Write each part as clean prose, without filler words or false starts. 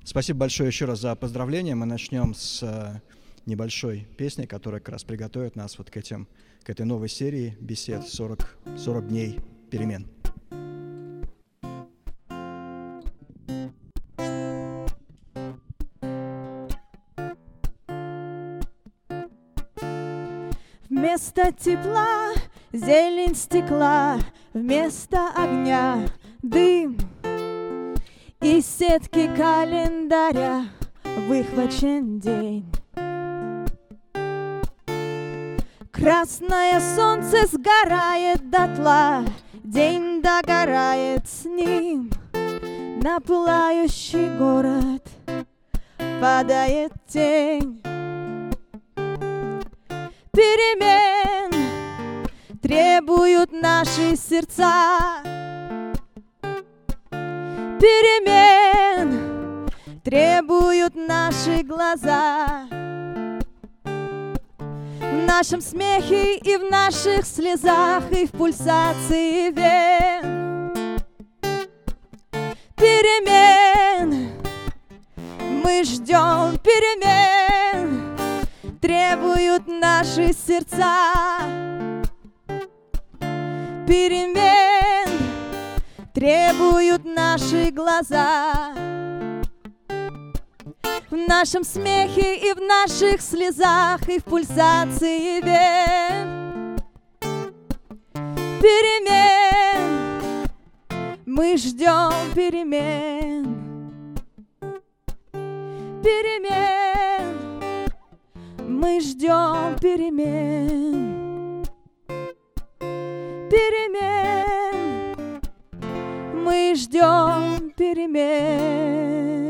Спасибо большое еще раз за поздравления. Мы начнем с небольшой песней, которая как раз приготовит нас вот к этой новой серии бесед 40 дней перемен. Вместо тепла зелень стекла, вместо огня дым. Из сетки календаря выхвачен день. Красное солнце сгорает дотла, день догорает с ним. На пылающий город падает тень. Перемен требуют наши сердца. Перемен требуют наши глаза. В нашем смехе и в наших слезах, и в пульсации вен. Перемен мы ждем, перемен требуют наши сердца. Перемен требуют наши глаза. В нашем смехе и в наших слезах, и в пульсации вен. Перемен мы ждем, перемен. Перемен мы ждем, перемен. Перемен мы ждем, перемен.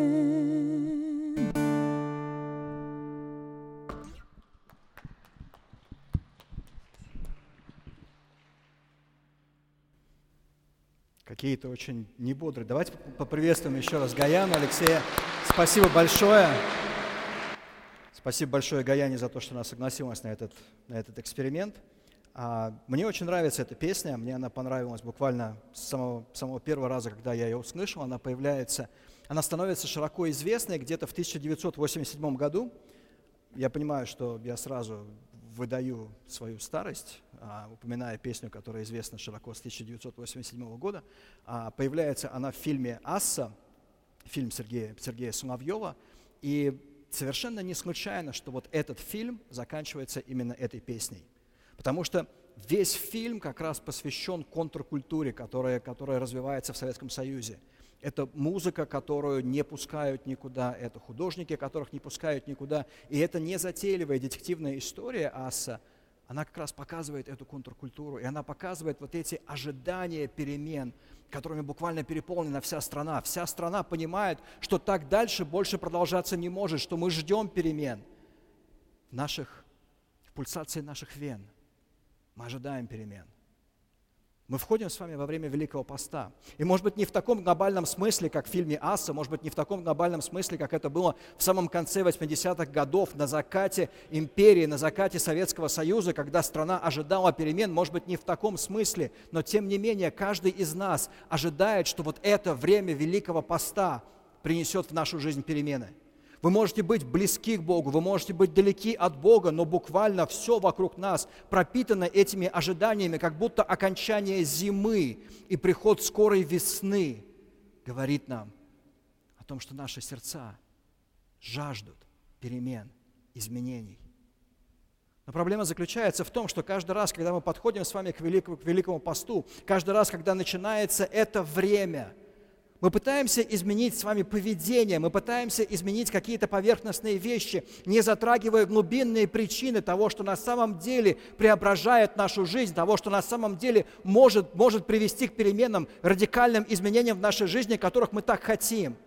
Какие-то очень небодрые. Давайте поприветствуем еще раз Гаяну, Алексея. Спасибо большое. Спасибо большое Гаяне за то, что она согласилась на этот эксперимент. Мне очень нравится эта песня, мне она понравилась буквально с самого первого раза, когда я ее услышал. Она становится широко известной где-то в 1987 году. Я понимаю, что я сразу выдаю свою старость, упоминая песню, которая известна широко с 1987 года. Появляется она в фильме «Асса», фильм Сергея Соловьева, и совершенно не случайно, что вот этот фильм заканчивается именно этой песней. Потому что весь фильм как раз посвящен контркультуре, которая развивается в Советском Союзе. Это музыка, которую не пускают никуда, это художники, которых не пускают никуда. И это незатейливая детективная история «Асса», она как раз показывает эту контркультуру, и она показывает вот эти ожидания перемен, которыми буквально переполнена вся страна. Вся страна понимает, что так дальше больше продолжаться не может, что мы ждем перемен в пульсации наших вен. Мы ожидаем перемен. Мы входим с вами во время Великого Поста. И, может быть, не в таком глобальном смысле, как в фильме «Асса», может быть, не в таком глобальном смысле, как это было в самом конце 80-х годов, на закате империи, на закате Советского Союза, когда страна ожидала перемен, может быть, не в таком смысле, но, тем не менее, каждый из нас ожидает, что вот это время Великого Поста принесет в нашу жизнь перемены. Вы можете быть близки к Богу, вы можете быть далеки от Бога, но буквально все вокруг нас пропитано этими ожиданиями, как будто окончание зимы и приход скорой весны говорит нам о том, что наши сердца жаждут перемен, изменений. Но проблема заключается в том, что каждый раз, когда мы подходим с вами к Великому Посту, каждый раз, когда начинается это время, мы пытаемся изменить с вами поведение, мы пытаемся изменить какие-то поверхностные вещи, не затрагивая глубинные причины того, что на самом деле преображает нашу жизнь, того, что на самом деле может привести к переменам, радикальным изменениям в нашей жизни, которых мы так хотим.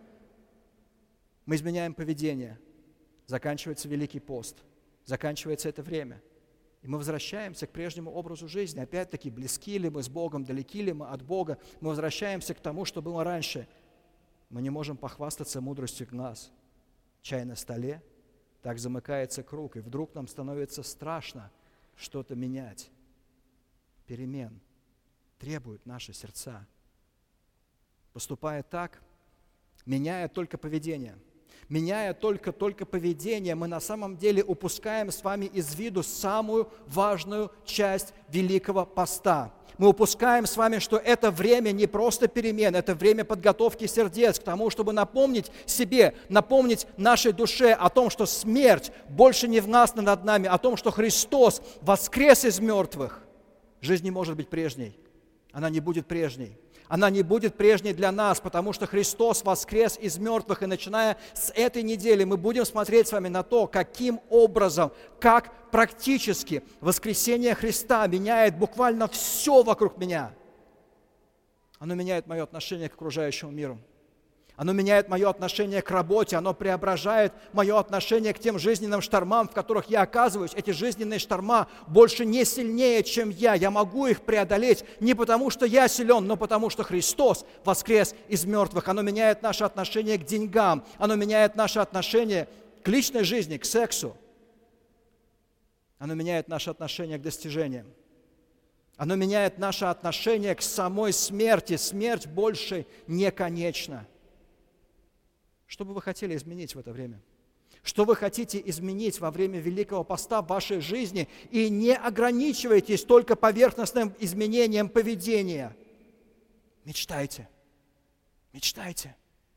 Мы изменяем поведение, заканчивается Великий пост, заканчивается это время. И мы возвращаемся к прежнему образу жизни. Опять-таки, близки ли мы с Богом, далеки ли мы от Бога. Мы возвращаемся к тому, что было раньше. Мы не можем похвастаться мудростью глаз. Чай на столе, так замыкается круг. И вдруг нам становится страшно что-то менять. Перемен требуют наши сердца. Поступая так, меняя только поведение, Меняя только поведение, мы на самом деле упускаем с вами из виду самую важную часть Великого Поста. Мы упускаем с вами, что это время не просто перемен, это время подготовки сердец к тому, чтобы напомнить себе, напомнить нашей душе о том, что смерть больше не властна над нами, о том, что Христос воскрес из мертвых. Жизнь не может быть прежней, она не будет прежней. Она не будет прежней для нас, потому что Христос воскрес из мертвых. И начиная с этой недели мы будем смотреть с вами на то, каким образом, как практически воскресение Христа меняет буквально все вокруг меня. Оно меняет мое отношение к окружающему миру. Оно меняет мое отношение к работе, оно преображает мое отношение к тем жизненным штормам, в которых я оказываюсь. Эти жизненные шторма больше не сильнее, чем я. Я могу их преодолеть не потому, что я силен, но потому, что Христос воскрес из мертвых. Оно меняет наше отношение к деньгам, оно меняет наше отношение к личной жизни, к сексу. Оно меняет наше отношение к достижениям. Оно меняет наше отношение к самой смерти. Смерть больше не конечна. Что бы вы хотели изменить в это время? Что вы хотите изменить во время Великого Поста в вашей жизни? И не ограничивайтесь только поверхностным изменением поведения. Мечтайте. Мечтайте.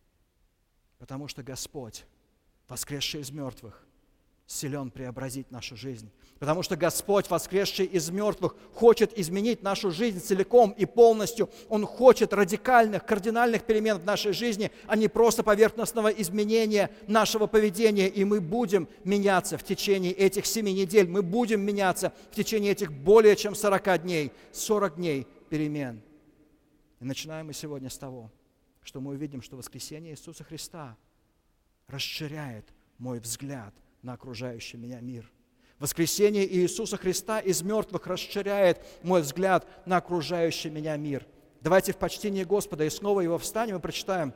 Потому что Господь, воскресший из мертвых, силен преобразить нашу жизнь. Потому что Господь, воскресший из мертвых, хочет изменить нашу жизнь целиком и полностью. Он хочет радикальных, кардинальных перемен в нашей жизни, а не просто поверхностного изменения нашего поведения. И мы будем меняться в течение этих 7 недель. Мы будем меняться в течение этих более чем 40 дней. 40 дней перемен. И начинаем мы сегодня с того, что мы увидим, что воскресение Иисуса Христа расширяет мой взгляд на окружающий меня мир. Воскресение Иисуса Христа из мертвых расширяет мой взгляд на окружающий меня мир. Давайте в почтении Господа и снова его встанем и прочитаем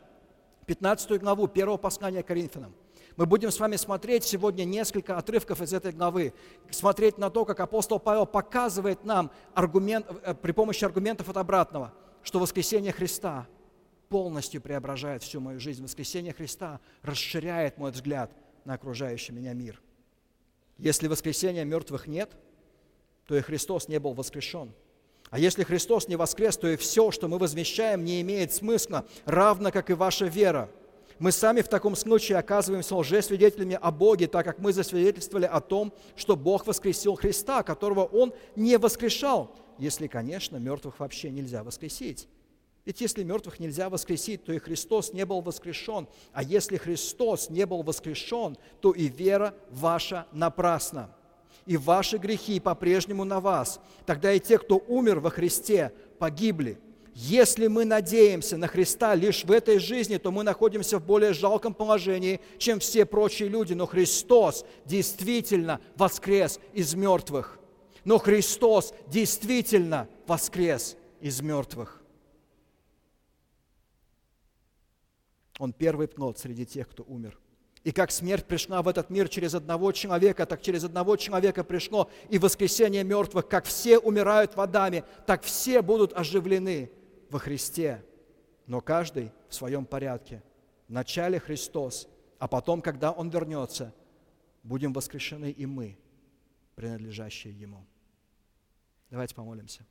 15 главу 1 послания Коринфянам. Мы будем с вами смотреть сегодня несколько отрывков из этой главы, смотреть на то, как апостол Павел показывает нам при помощи аргументов от обратного, что воскресение Христа полностью преображает всю мою жизнь. Воскресение Христа расширяет мой взгляд на окружающий меня мир. Если воскресения мертвых нет, то и Христос не был воскрешен. А если Христос не воскрес, то и все, что мы возвещаем, не имеет смысла, равно как и ваша вера. Мы сами в таком случае оказываемся лжесвидетелями о Боге, так как мы засвидетельствовали о том, что Бог воскресил Христа, которого Он не воскрешал, если, конечно, мертвых вообще нельзя воскресить. Ведь если мертвых нельзя воскресить, то и Христос не был воскрешен. А если Христос не был воскрешен, то и вера ваша напрасна. И ваши грехи по-прежнему на вас. Тогда и те, кто умер во Христе, погибли. Если мы надеемся на Христа лишь в этой жизни, то мы находимся в более жалком положении, чем все прочие люди. Но Христос действительно воскрес из мертвых. Но Христос действительно воскрес из мертвых. Он первый плод среди тех, кто умер. И как смерть пришла в этот мир через одного человека, так через одного человека пришло и воскресение мертвых. Как все умирают в Адаме, так все будут оживлены во Христе. Но каждый в своем порядке. Вначале Христос, а потом, когда Он вернется, будем воскрешены и мы, принадлежащие Ему. Давайте помолимся.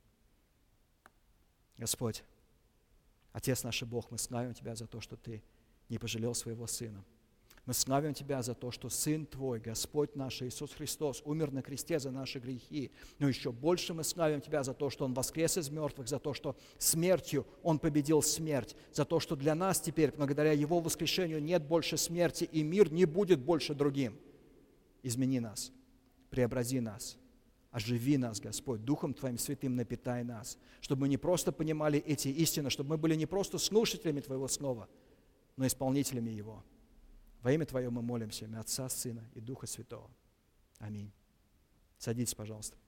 Господь, Отец наш и Бог, мы славим Тебя за то, что Ты не пожалел Своего Сына. Мы славим Тебя за то, что Сын Твой, Господь наш Иисус Христос, умер на кресте за наши грехи. Но еще больше мы славим Тебя за то, что Он воскрес из мертвых, за то, что смертью Он победил смерть, за то, что для нас теперь, благодаря Его воскрешению, нет больше смерти, и мир не будет больше другим. Измени нас, преобрази нас. Оживи нас, Господь, Духом Твоим Святым напитай нас, чтобы мы не просто понимали эти истины, чтобы мы были не просто слушателями Твоего Слова, но исполнителями Его. Во имя Твое мы молимся, имя Отца, Сына и Духа Святого. Аминь. Садитесь, пожалуйста.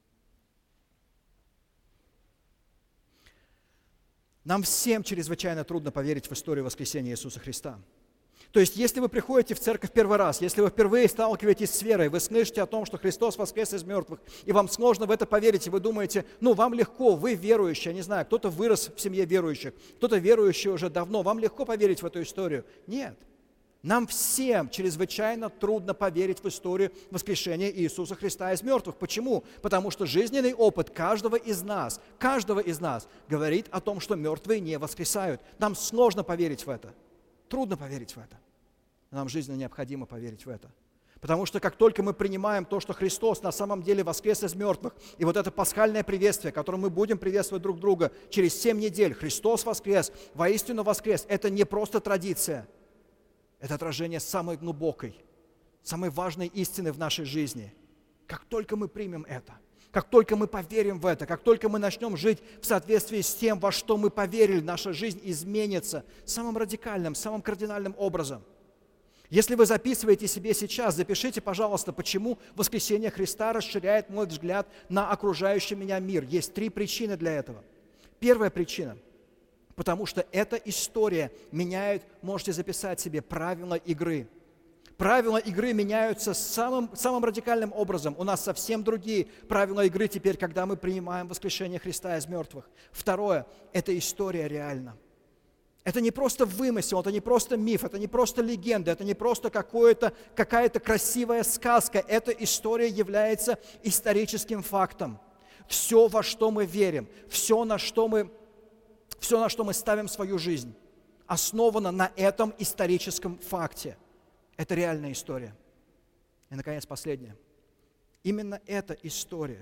Нам всем чрезвычайно трудно поверить в историю воскресения Иисуса Христа. То есть, если вы приходите в церковь первый раз, если вы впервые сталкиваетесь с верой, вы слышите о том, что Христос воскрес из мертвых, и вам сложно в это поверить, и вы думаете, вам легко, вы верующие, я не знаю, кто-то вырос в семье верующих, кто-то верующий уже давно, вам легко поверить в эту историю. Нет. Нам всем чрезвычайно трудно поверить в историю воскрешения Иисуса Христа из мертвых. Почему? Потому что жизненный опыт каждого из нас говорит о том, что мертвые не воскресают. Нам сложно поверить в это. Трудно поверить в это. Нам жизненно необходимо поверить в это. Потому что как только мы принимаем то, что Христос на самом деле воскрес из мертвых, и вот это пасхальное приветствие, которым мы будем приветствовать друг друга через 7 недель, Христос воскрес, воистину воскрес, это не просто традиция, это отражение самой глубокой, самой важной истины в нашей жизни. Как только мы примем это, как только мы поверим в это, как только мы начнем жить в соответствии с тем, во что мы поверили, наша жизнь изменится самым радикальным, самым кардинальным образом. Если вы записываете себе сейчас, запишите, пожалуйста, почему воскресение Христа расширяет мой взгляд на окружающий меня мир. Есть 3 причины для этого. Первая причина, потому что эта история меняет, можете записать себе, правила игры. Правила игры меняются самым радикальным образом. У нас совсем другие правила игры теперь, когда мы принимаем воскрешение Христа из мертвых. Второе, эта история реальна. Это не просто вымысел, это не просто миф, это не просто легенда, это не просто какая-то красивая сказка. Эта история является историческим фактом. Все, во что мы верим, все, на что мы ставим свою жизнь, основано на этом историческом факте. Это реальная история. И, наконец, последнее. Именно эта история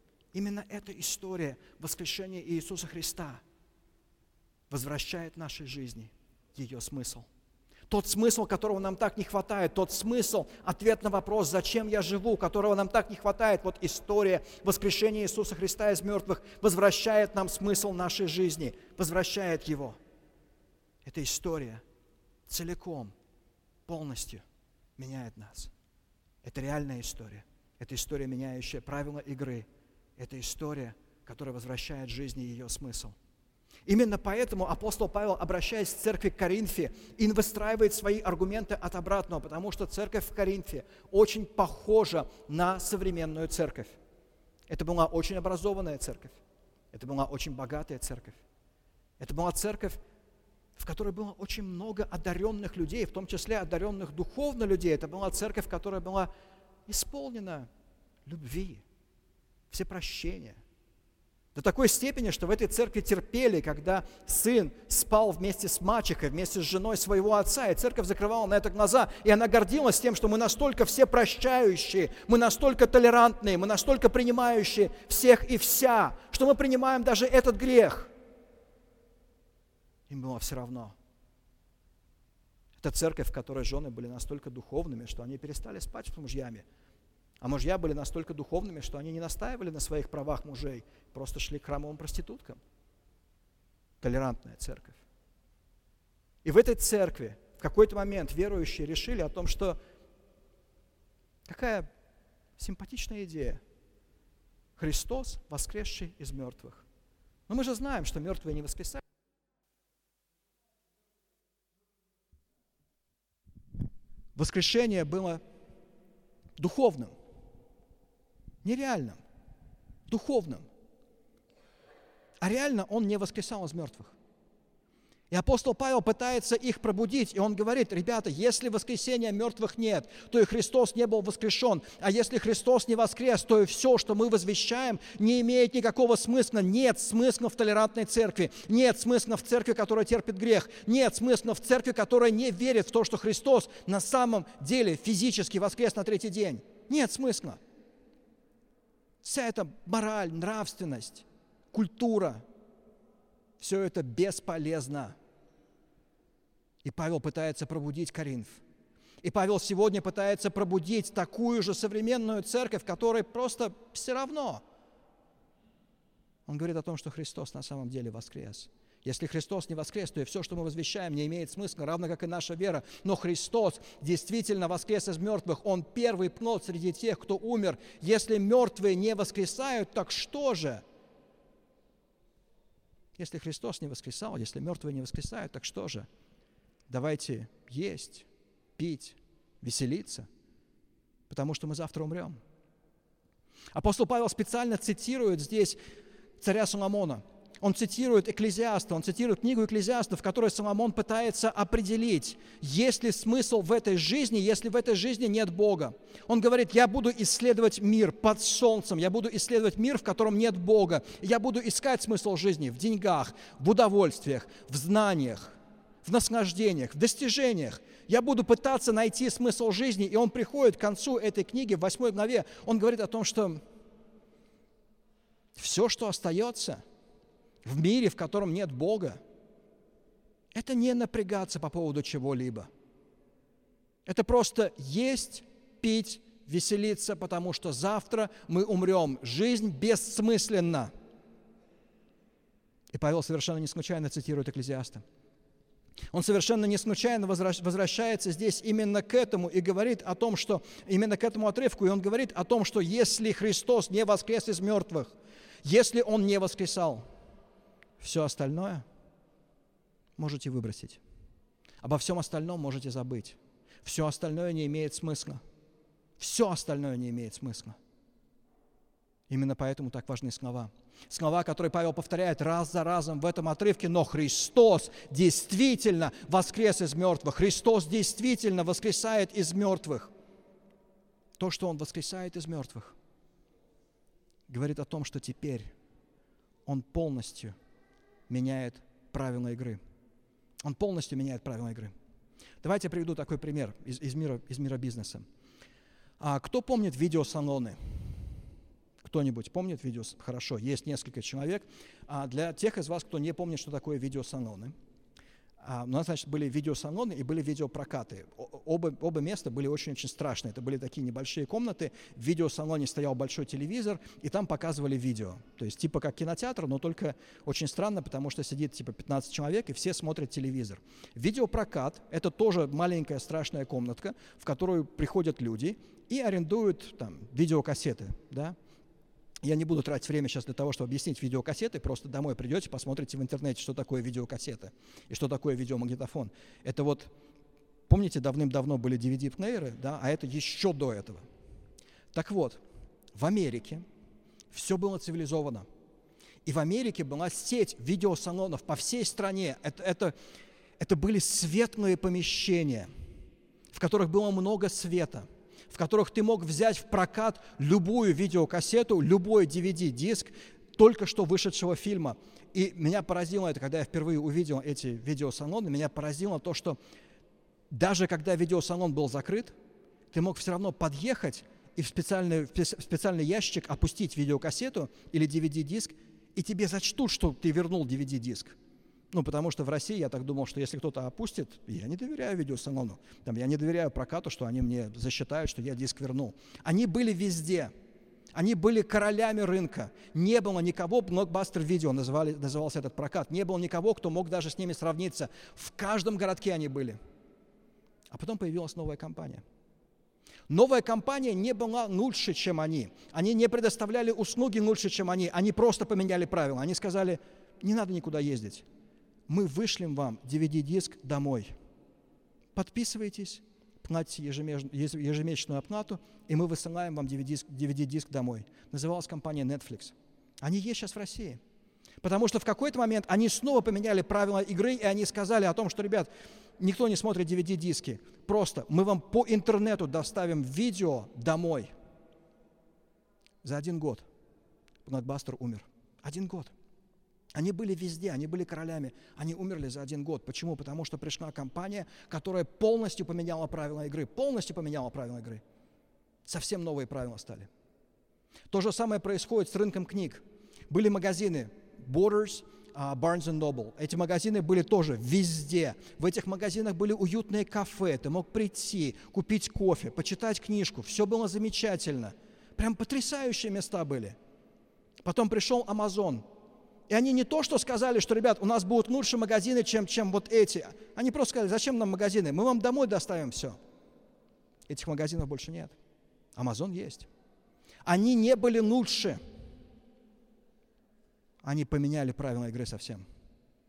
воскрешения Иисуса Христа возвращает нашей жизни ее смысл. Тот смысл, которого нам так не хватает, тот смысл, ответ на вопрос, зачем я живу, которого нам так не хватает, вот история воскрешения Иисуса Христа из мертвых возвращает нам смысл нашей жизни, возвращает его. Эта история целиком, полностью меняет нас. Это реальная история. Это история, меняющая правила игры. Это история, которая возвращает жизни ее смысл. Именно поэтому апостол Павел, обращаясь к церкви в Коринфе, и выстраивает свои аргументы от обратного, потому что церковь в Коринфе очень похожа на современную церковь. Это была очень образованная церковь, это была очень богатая церковь, это была церковь, в которой было очень много одаренных людей, в том числе одаренных духовно людей. Это была церковь, которая была исполнена любви, всепрощения. До такой степени, что в этой церкви терпели, когда сын спал вместе с мачехой, вместе с женой своего отца, и церковь закрывала на это глаза, и она гордилась тем, что мы настолько все прощающие, мы настолько толерантные, мы настолько принимающие всех и вся, что мы принимаем даже этот грех. Им было все равно. Это церковь, в которой жены были настолько духовными, что они перестали спать с мужьями. А мужья были настолько духовными, что они не настаивали на своих правах мужей, просто шли к храмовым проституткам. Толерантная церковь. И в этой церкви в какой-то момент верующие решили о том, что какая симпатичная идея. Христос, воскресший из мертвых. Но мы же знаем, что мертвые не воскресают. Воскрешение было духовным, нереальным, духовным. А реально он не воскресал из мертвых. И апостол Павел пытается их пробудить, и он говорит: ребята, если воскресения мертвых нет, то и Христос не был воскрешен. А если Христос не воскрес, то и все, что мы возвещаем, не имеет никакого смысла. Нет смысла в толерантной церкви, нет смысла в церкви, которая терпит грех, нет смысла в церкви, которая не верит в то, что Христос на самом деле физически воскрес на 3-й день. Нет смысла. Вся эта мораль, нравственность, культура, все это бесполезно. И Павел пытается пробудить Коринф. И Павел сегодня пытается пробудить такую же современную церковь, которой просто все равно. Он говорит о том, что Христос на самом деле воскрес. Если Христос не воскрес, то и все, что мы возвещаем, не имеет смысла, равно как и наша вера. Но Христос действительно воскрес из мертвых. Он первый плод среди тех, кто умер. Если мертвые не воскресают, так что же? Если Христос не воскресал, если мертвые не воскресают, так что же? Давайте есть, пить, веселиться, потому что мы завтра умрем. Апостол Павел специально цитирует здесь царя Соломона. Он цитирует Экклезиаста, он цитирует книгу Экклезиаста, в которой Соломон пытается определить, есть ли смысл в этой жизни, если в этой жизни нет Бога. Он говорит, я буду исследовать мир под солнцем, я буду исследовать мир, в котором нет Бога. Я буду искать смысл жизни в деньгах, в удовольствиях, в знаниях, в наслаждениях, в достижениях. Я буду пытаться найти смысл жизни. И он приходит к концу этой книги, в 8 главе, он говорит о том, что все, что остается в мире, в котором нет Бога, это не напрягаться по поводу чего-либо. Это просто есть, пить, веселиться, потому что завтра мы умрем. Жизнь бессмысленна. И Павел совершенно не случайно цитирует Экклезиаста. Он совершенно не случайно возвращается здесь именно к этому и говорит о том, что именно к этому отрывку, и он говорит о том, что если Христос не воскрес из мертвых, если Он не воскресал, все остальное можете выбросить. Обо всем остальном можете забыть. Все остальное не имеет смысла. Все остальное не имеет смысла. Именно поэтому так важны слова. Слова, которые Павел повторяет раз за разом в этом отрывке. Но Христос действительно воскрес из мертвых. Христос действительно воскресает из мертвых. То, что Он воскресает из мертвых, говорит о том, что теперь Он полностью меняет правила игры. Он полностью меняет правила игры. Давайте я приведу такой пример из мира бизнеса. Кто помнит видеосалоны? Кто-нибудь помнит видео? Хорошо, есть несколько человек. Для тех из вас, кто не помнит, что такое видеосалоны, у нас, значит, были видеосалоны и были видеопрокаты. Оба места были очень-очень страшные. Это были такие небольшие комнаты. В видеосалоне стоял большой телевизор, и там показывали видео. То есть типа как кинотеатр, но только очень странно, потому что сидит типа 15 человек, и все смотрят телевизор. Видеопрокат – это тоже маленькая страшная комнатка, в которую приходят люди и арендуют там видеокассеты, да? Я не буду тратить время сейчас для того, чтобы объяснить видеокассеты, просто домой придете, посмотрите в интернете, что такое видеокассета и что такое видеомагнитофон. Это вот, помните, давным-давно были DVD-плееры, да, а это еще до этого. Так вот, в Америке все было цивилизовано. И в Америке была сеть видеосалонов по всей стране. Это были светлые помещения, в которых было много света, в которых ты мог взять в прокат любую видеокассету, любой DVD-диск только что вышедшего фильма. И меня поразило это, когда я впервые увидел эти видеосалоны, меня поразило то, что даже когда видеосалон был закрыт, ты мог все равно подъехать и в специальный ящик опустить видеокассету или DVD-диск, и тебе зачтут, что ты вернул DVD-диск. Ну, потому что в России я так думал, что если кто-то опустит, я не доверяю видеосалону, я не доверяю прокату, что они мне засчитают, что я диск вернул. Они были везде. Они были королями рынка. Не было никого, Blockbuster Video назывался этот прокат, не было никого, кто мог даже с ними сравниться. В каждом городке они были. А потом появилась новая компания. Новая компания не была лучше, чем они. Они не предоставляли услуги лучше, чем они. Они просто поменяли правила. Они сказали, не надо никуда ездить. Мы вышлем вам DVD-диск домой. Подписывайтесь, платите ежемесячную оплату, и мы высылаем вам DVD-диск домой. Называлась компания Netflix. Они есть сейчас в России. Потому что в какой-то момент они снова поменяли правила игры, и они сказали о том, что, ребят, никто не смотрит DVD-диски. Просто мы вам по интернету доставим видео домой. За 1 год Blockbuster умер. 1 год. Они были везде, они были королями, они умерли за 1 год. Почему? Потому что пришла компания, которая полностью поменяла правила игры. Полностью поменяла правила игры. Совсем новые правила стали. То же самое происходит с рынком книг. Были магазины Borders, Barnes & Noble. Эти магазины были тоже везде. В этих магазинах были уютные кафе. Ты мог прийти, купить кофе, почитать книжку. Все было замечательно. Прям потрясающие места были. Потом пришел Amazon. И они не то, что сказали, что, ребят, у нас будут лучше магазины, чем вот эти. Они просто сказали, зачем нам магазины? Мы вам домой доставим все. Этих магазинов больше нет. Amazon есть. Они не были лучше. Они поменяли правила игры совсем.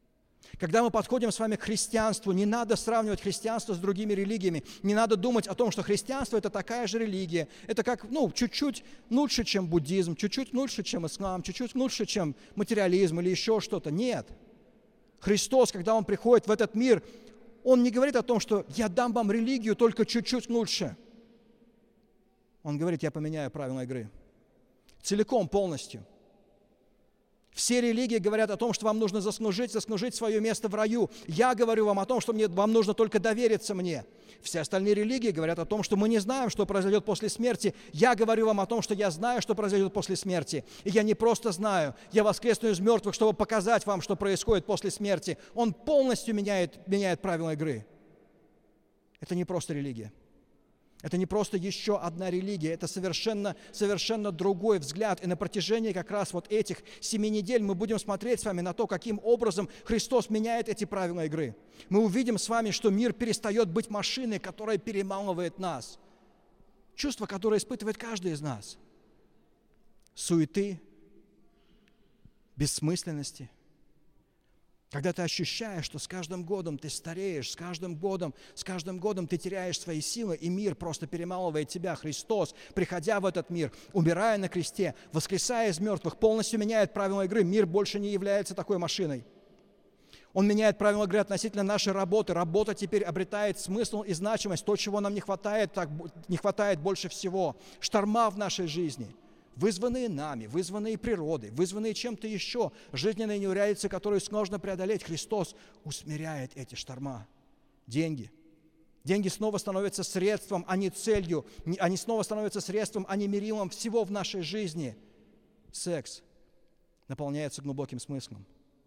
Когда мы подходим с вами к христианству, не надо сравнивать христианство с другими религиями. Не надо думать о том, что христианство – это такая же религия. Это как, чуть-чуть лучше, чем буддизм, чуть-чуть лучше, чем ислам, чуть-чуть лучше, чем материализм или еще что-то. Нет. Христос, когда Он приходит в этот мир, Он не говорит о том, что «я дам вам религию только чуть-чуть лучше». Он говорит, я поменяю правила игры. Целиком, полностью. Все религии говорят о том, что вам нужно заслужить свое место в раю. Я говорю вам о том, что вам нужно только довериться мне. Все остальные религии говорят о том, что мы не знаем, что произойдет после смерти. Я говорю вам о том, что я знаю, что произойдет после смерти. И я не просто знаю, я воскресну из мертвых, чтобы показать вам, что происходит после смерти. Он полностью меняет правила игры. Это не просто религия. Это не просто еще одна религия, это совершенно другой взгляд. И на протяжении как раз вот этих 7 недель мы будем смотреть с вами на то, каким образом Христос меняет эти правила игры. Мы увидим с вами, что мир перестает быть машиной, которая перемалывает нас. Чувство, которое испытывает каждый из нас. Суеты, бессмысленности. Когда ты ощущаешь, что с каждым годом ты стареешь, с каждым годом ты теряешь свои силы, и мир просто перемалывает тебя. Христос, приходя в этот мир, умирая на кресте, воскресая из мертвых, полностью меняет правила игры. Мир больше не является такой машиной. Он меняет правила игры относительно нашей работы. Работа теперь обретает смысл и значимость, то, чего нам не хватает больше всего. Шторма в нашей жизни – вызванные нами, вызванные природой, вызванные чем-то еще, жизненные неурядицы, которые сложно преодолеть. Христос усмиряет эти шторма. Деньги. Деньги снова становятся средством, а не целью. Они снова становятся средством, а не мерилом всего в нашей жизни. Секс наполняется глубоким смыслом.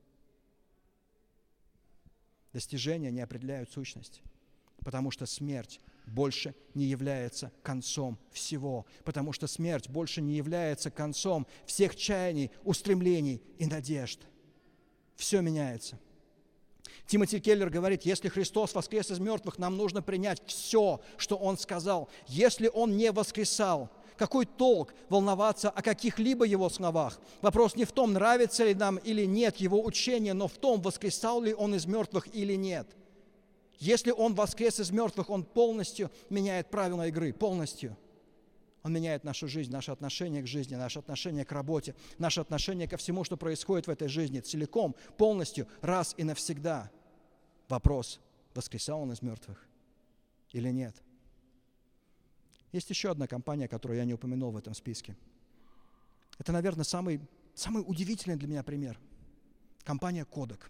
Достижения не определяют сущность, потому что смерть больше не является концом всего, потому что смерть больше не является концом всех чаяний, устремлений и надежд. Все меняется. Тимоти Келлер говорит, если Христос воскрес из мертвых, нам нужно принять все, что Он сказал. Если Он не воскресал, какой толк волноваться о каких-либо Его словах? Вопрос не в том, нравится ли нам или нет Его учение, но в том, воскресал ли Он из мертвых или нет. Если Он воскрес из мертвых, Он полностью меняет правила игры, полностью. Он меняет нашу жизнь, наше отношение к жизни, наше отношение к работе, наше отношение ко всему, что происходит в этой жизни, целиком, полностью, раз и навсегда. Вопрос, воскресал Он из мертвых или нет? Есть еще одна компания, которую я не упомянул в этом списке. Это, наверное, самый удивительный для меня пример. Компания Kodak.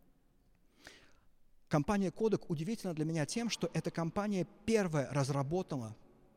Компания Kodak удивительна для меня тем, что эта компания первая разработала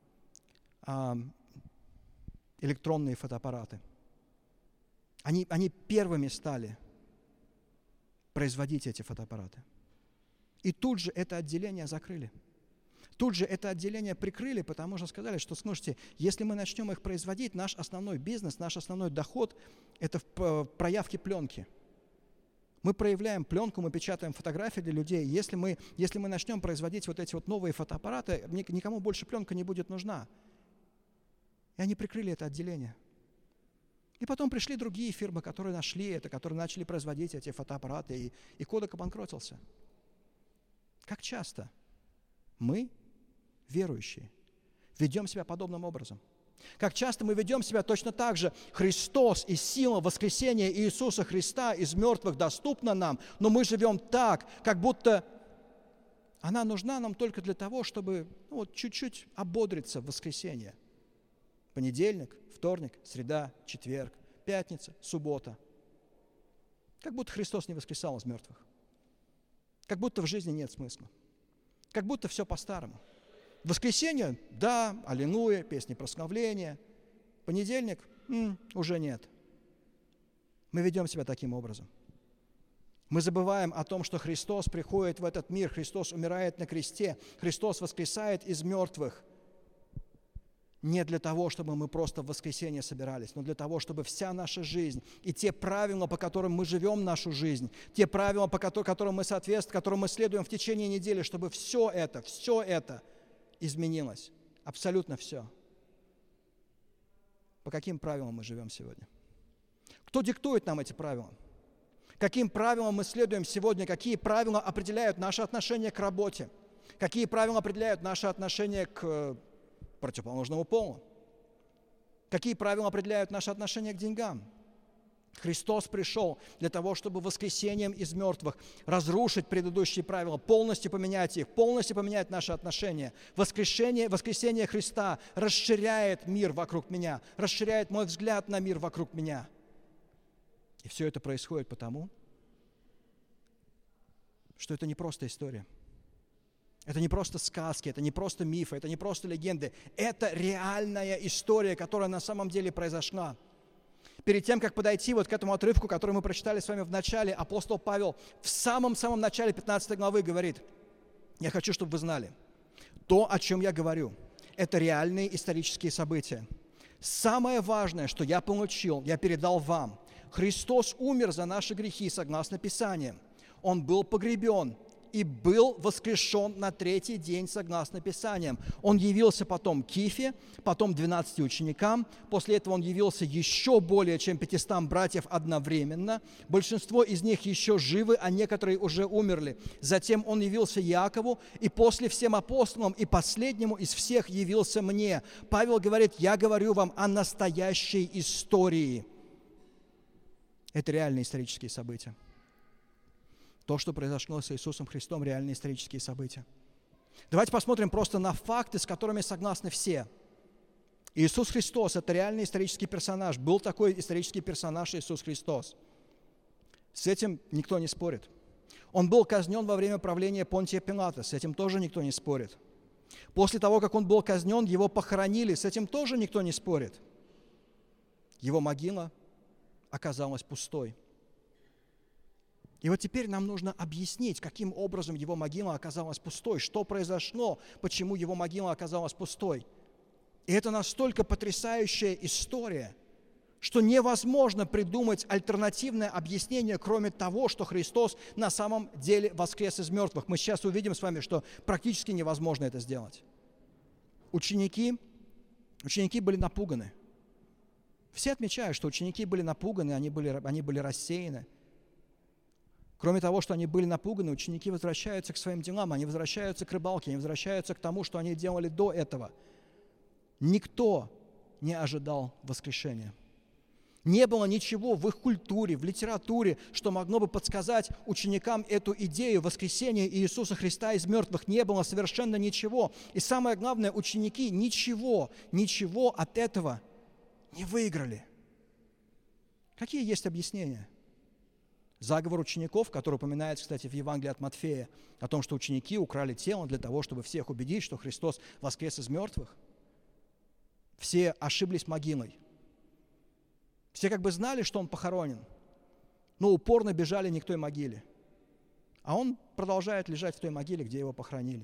электронные фотоаппараты. Они первыми стали производить эти фотоаппараты. И тут же это отделение закрыли. Тут же это отделение прикрыли, потому что сказали, что, слушайте, если мы начнем их производить, наш основной бизнес, наш основной доход – это в проявке пленки. Мы проявляем пленку, мы печатаем фотографии для людей. Если мы начнем производить вот эти вот новые фотоаппараты, никому больше пленка не будет нужна. И они прикрыли это отделение. И потом пришли другие фирмы, которые нашли это, которые начали производить эти фотоаппараты, и Kodak обанкротился. Как часто мы, верующие, ведем себя подобным образом? Как часто мы ведем себя точно так же. Христос и сила воскресения Иисуса Христа из мертвых доступна нам, но мы живем так, как будто она нужна нам только для того, чтобы чуть-чуть ободриться в воскресенье. Понедельник, вторник, среда, четверг, пятница, суббота. Как будто Христос не воскресал из мертвых. Как будто в жизни нет смысла. Как будто все по-старому. Воскресенье, да, аллилуйя, песни прославления. Понедельник, уже нет. Мы ведем себя таким образом. Мы забываем о том, что Христос приходит в этот мир, Христос умирает на кресте, Христос воскресает из мертвых. Не для того, чтобы мы просто в воскресенье собирались, но для того, чтобы вся наша жизнь и те правила, по которым мы живем нашу жизнь, те правила, по которым мы соответствуем, которым мы следуем в течение недели, чтобы все это изменилось. Абсолютно все. По каким правилам мы живем сегодня? Кто диктует нам эти правила? Каким правилам мы следуем сегодня? Какие правила определяют наше отношение к работе? Какие правила определяют наше отношение к противоположному полу? Какие правила определяют наше отношение к деньгам? Христос пришел для того, чтобы воскресением из мертвых разрушить предыдущие правила, полностью поменять их, полностью поменять наши отношения. Воскресение Христа расширяет мир вокруг меня, расширяет мой взгляд на мир вокруг меня. И все это происходит потому, что это не просто история. Это не просто сказки, это не просто мифы, это не просто легенды. Это реальная история, которая на самом деле произошла. Перед тем, как подойти вот к этому отрывку, который мы прочитали с вами в начале, апостол Павел в самом-самом начале 15 главы говорит: «Я хочу, чтобы вы знали, то, о чем я говорю, это реальные исторические события. Самое важное, что я получил, я передал вам. Христос умер за наши грехи, согласно Писаниям. Он был погребен и был воскрешен на третий день, согласно Писаниям. Он явился потом Кифе, потом 12 ученикам. После этого он явился еще более чем 500 братьев одновременно. Большинство из них еще живы, а некоторые уже умерли. Затем он явился Якову, и после всем апостолам, и последнему из всех явился мне». Павел говорит: «Я говорю вам о настоящей истории». Это реальные исторические события. То, что произошло с Иисусом Христом, реальные исторические события. Давайте посмотрим просто на факты, с которыми согласны все. Иисус Христос – это реальный исторический персонаж. Был такой исторический персонаж Иисус Христос. С этим никто не спорит. Он был казнен во время правления Понтия Пилата. С этим тоже никто не спорит. После того, как он был казнен, его похоронили. С этим тоже никто не спорит. Его могила оказалась пустой. И вот теперь нам нужно объяснить, каким образом его могила оказалась пустой, что произошло, почему его могила оказалась пустой. И это настолько потрясающая история, что невозможно придумать альтернативное объяснение, кроме того, что Христос на самом деле воскрес из мертвых. Мы сейчас увидим с вами, что практически невозможно это сделать. Ученики были напуганы. Все отмечают, что ученики были напуганы, они были рассеяны. Кроме того, что они были напуганы, ученики возвращаются к своим делам, они возвращаются к рыбалке, они возвращаются к тому, что они делали до этого. Никто не ожидал воскрешения. Не было ничего в их культуре, в литературе, что могло бы подсказать ученикам эту идею воскресения Иисуса Христа из мертвых. Не было совершенно ничего. И самое главное, ученики ничего от этого не выиграли. Какие есть объяснения? Заговор учеников, который упоминается, кстати, в Евангелии от Матфея, о том, что ученики украли тело для того, чтобы всех убедить, что Христос воскрес из мертвых. Все ошиблись могилой. Все как бы знали, что он похоронен, но упорно бежали не к той могиле. А он продолжает лежать в той могиле, где его похоронили.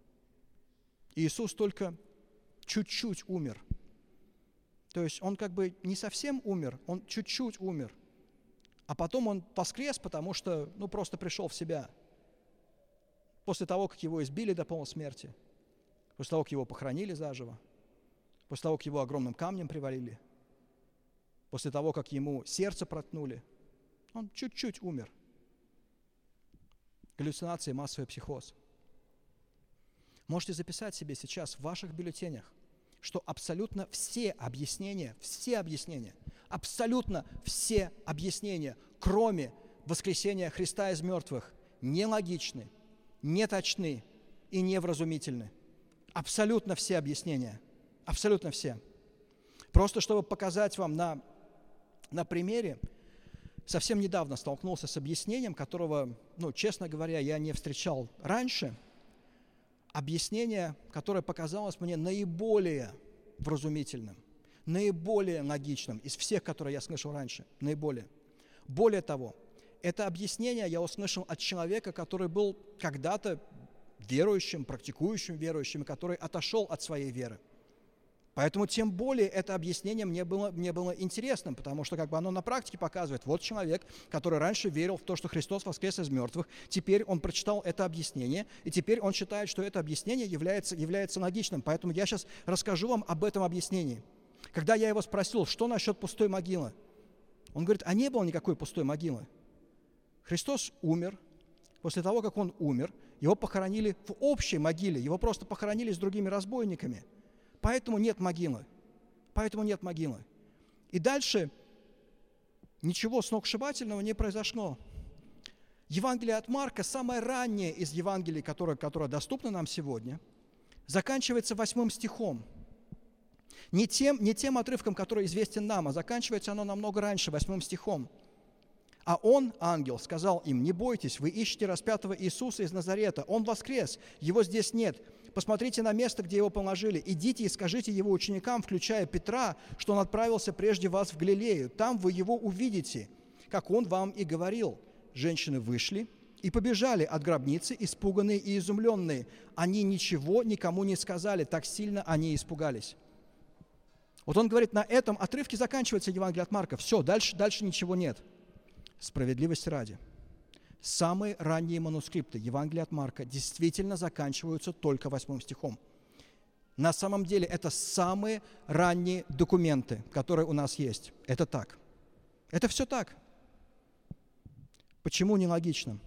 Иисус только чуть-чуть умер. То есть он как бы не совсем умер, он чуть-чуть умер. А потом он воскрес, потому что, просто пришел в себя. После того, как его избили до полусмерти, после того, как его похоронили заживо, после того, как его огромным камнем привалили, после того, как ему сердце проткнули, он чуть-чуть умер. Галлюцинации, массовый психоз. Можете записать себе сейчас в ваших бюллетенях, что абсолютно все объяснения, абсолютно все объяснения, кроме воскресения Христа из мертвых, нелогичны, неточны и невразумительны. Абсолютно все объяснения, абсолютно все. Просто чтобы показать вам на примере, совсем недавно столкнулся с объяснением, которого, честно говоря, я не встречал раньше. Объяснение, которое показалось мне наиболее вразумительным, наиболее логичным из всех, которые я слышал раньше, наиболее. Более того, это объяснение я услышал от человека, который был когда-то верующим, практикующим верующим, который отошел от своей веры. Поэтому тем более это объяснение мне было интересным, потому что оно на практике показывает, вот человек, который раньше верил в то, что Христос воскрес из мертвых, теперь он прочитал это объяснение, и теперь он считает, что это объяснение является логичным. Поэтому я сейчас расскажу вам об этом объяснении. Когда я его спросил, что насчет пустой могилы, он говорит, а не было никакой пустой могилы. Христос умер. После того, как Он умер, Его похоронили в общей могиле. Его просто похоронили с другими разбойниками. Поэтому нет могилы. Поэтому нет могилы. И дальше ничего сногсшибательного не произошло. Евангелие от Марка, самое раннее из Евангелий, которое доступно нам сегодня, заканчивается 8 стихом. Не тем отрывком, который известен нам, а заканчивается оно намного раньше, 8 стихом. А он, ангел, сказал им: «Не бойтесь, вы ищете распятого Иисуса из Назарета. Он воскрес, его здесь нет. Посмотрите на место, где его положили. Идите и скажите его ученикам, включая Петра, что он отправился прежде вас в Галилею. Там вы его увидите, как он вам и говорил». Женщины вышли и побежали от гробницы, испуганные и изумленные. Они ничего никому не сказали, так сильно они испугались. Вот он говорит, на этом отрывке заканчивается Евангелие от Марка. Все, дальше ничего нет. Справедливости ради. Самые ранние манускрипты Евангелия от Марка действительно заканчиваются только 8 стихом. На самом деле это самые ранние документы, которые у нас есть. Это так. Это все так. Почему нелогично?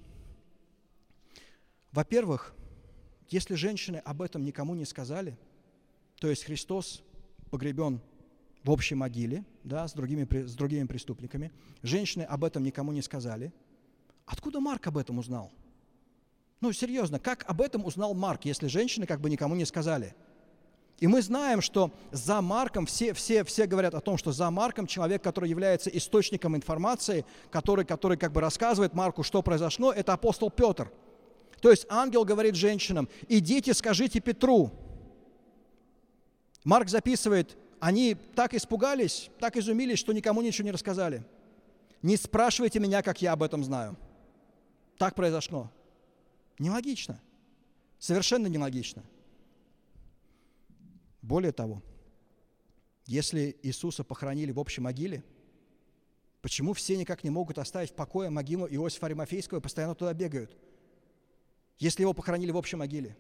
Во-первых, если женщины об этом никому не сказали, то есть Христос погребен в общей могиле, да, с другими преступниками, женщины об этом никому не сказали, откуда Марк об этом узнал? Ну, серьезно, как об этом узнал Марк, если женщины как бы никому не сказали? И мы знаем, что за Марком, все говорят о том, что за Марком человек, который является источником информации, который как бы рассказывает Марку, что произошло, это апостол Петр. То есть ангел говорит женщинам: идите, скажите Петру. Марк записывает: они так испугались, так изумились, что никому ничего не рассказали. Не спрашивайте меня, как я об этом знаю. Так произошло. Нелогично. Совершенно нелогично. Более того, если Иисуса похоронили в общей могиле, почему все никак не могут оставить в покое могилу Иосифа Аримафейского и постоянно туда бегают, если его похоронили в общей могиле?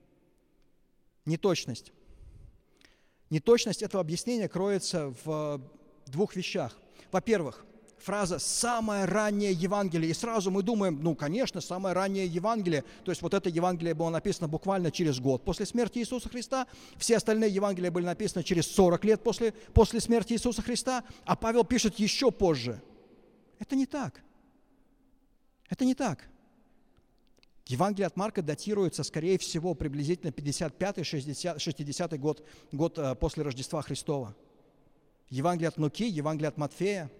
Неточность. Неточность этого объяснения кроется в двух вещах. Во-первых, фраза «самое раннее Евангелие», и сразу мы думаем, ну, конечно, самое раннее Евангелие, то есть вот это Евангелие было написано буквально через год после смерти Иисуса Христа, все остальные Евангелия были написаны через 40 лет после смерти Иисуса Христа, а Павел пишет еще позже. Это не так. Это не так. Евангелие от Марка датируется, скорее всего, приблизительно 55-60 год после Рождества Христова. Евангелие от Луки, Евангелие от Матфея,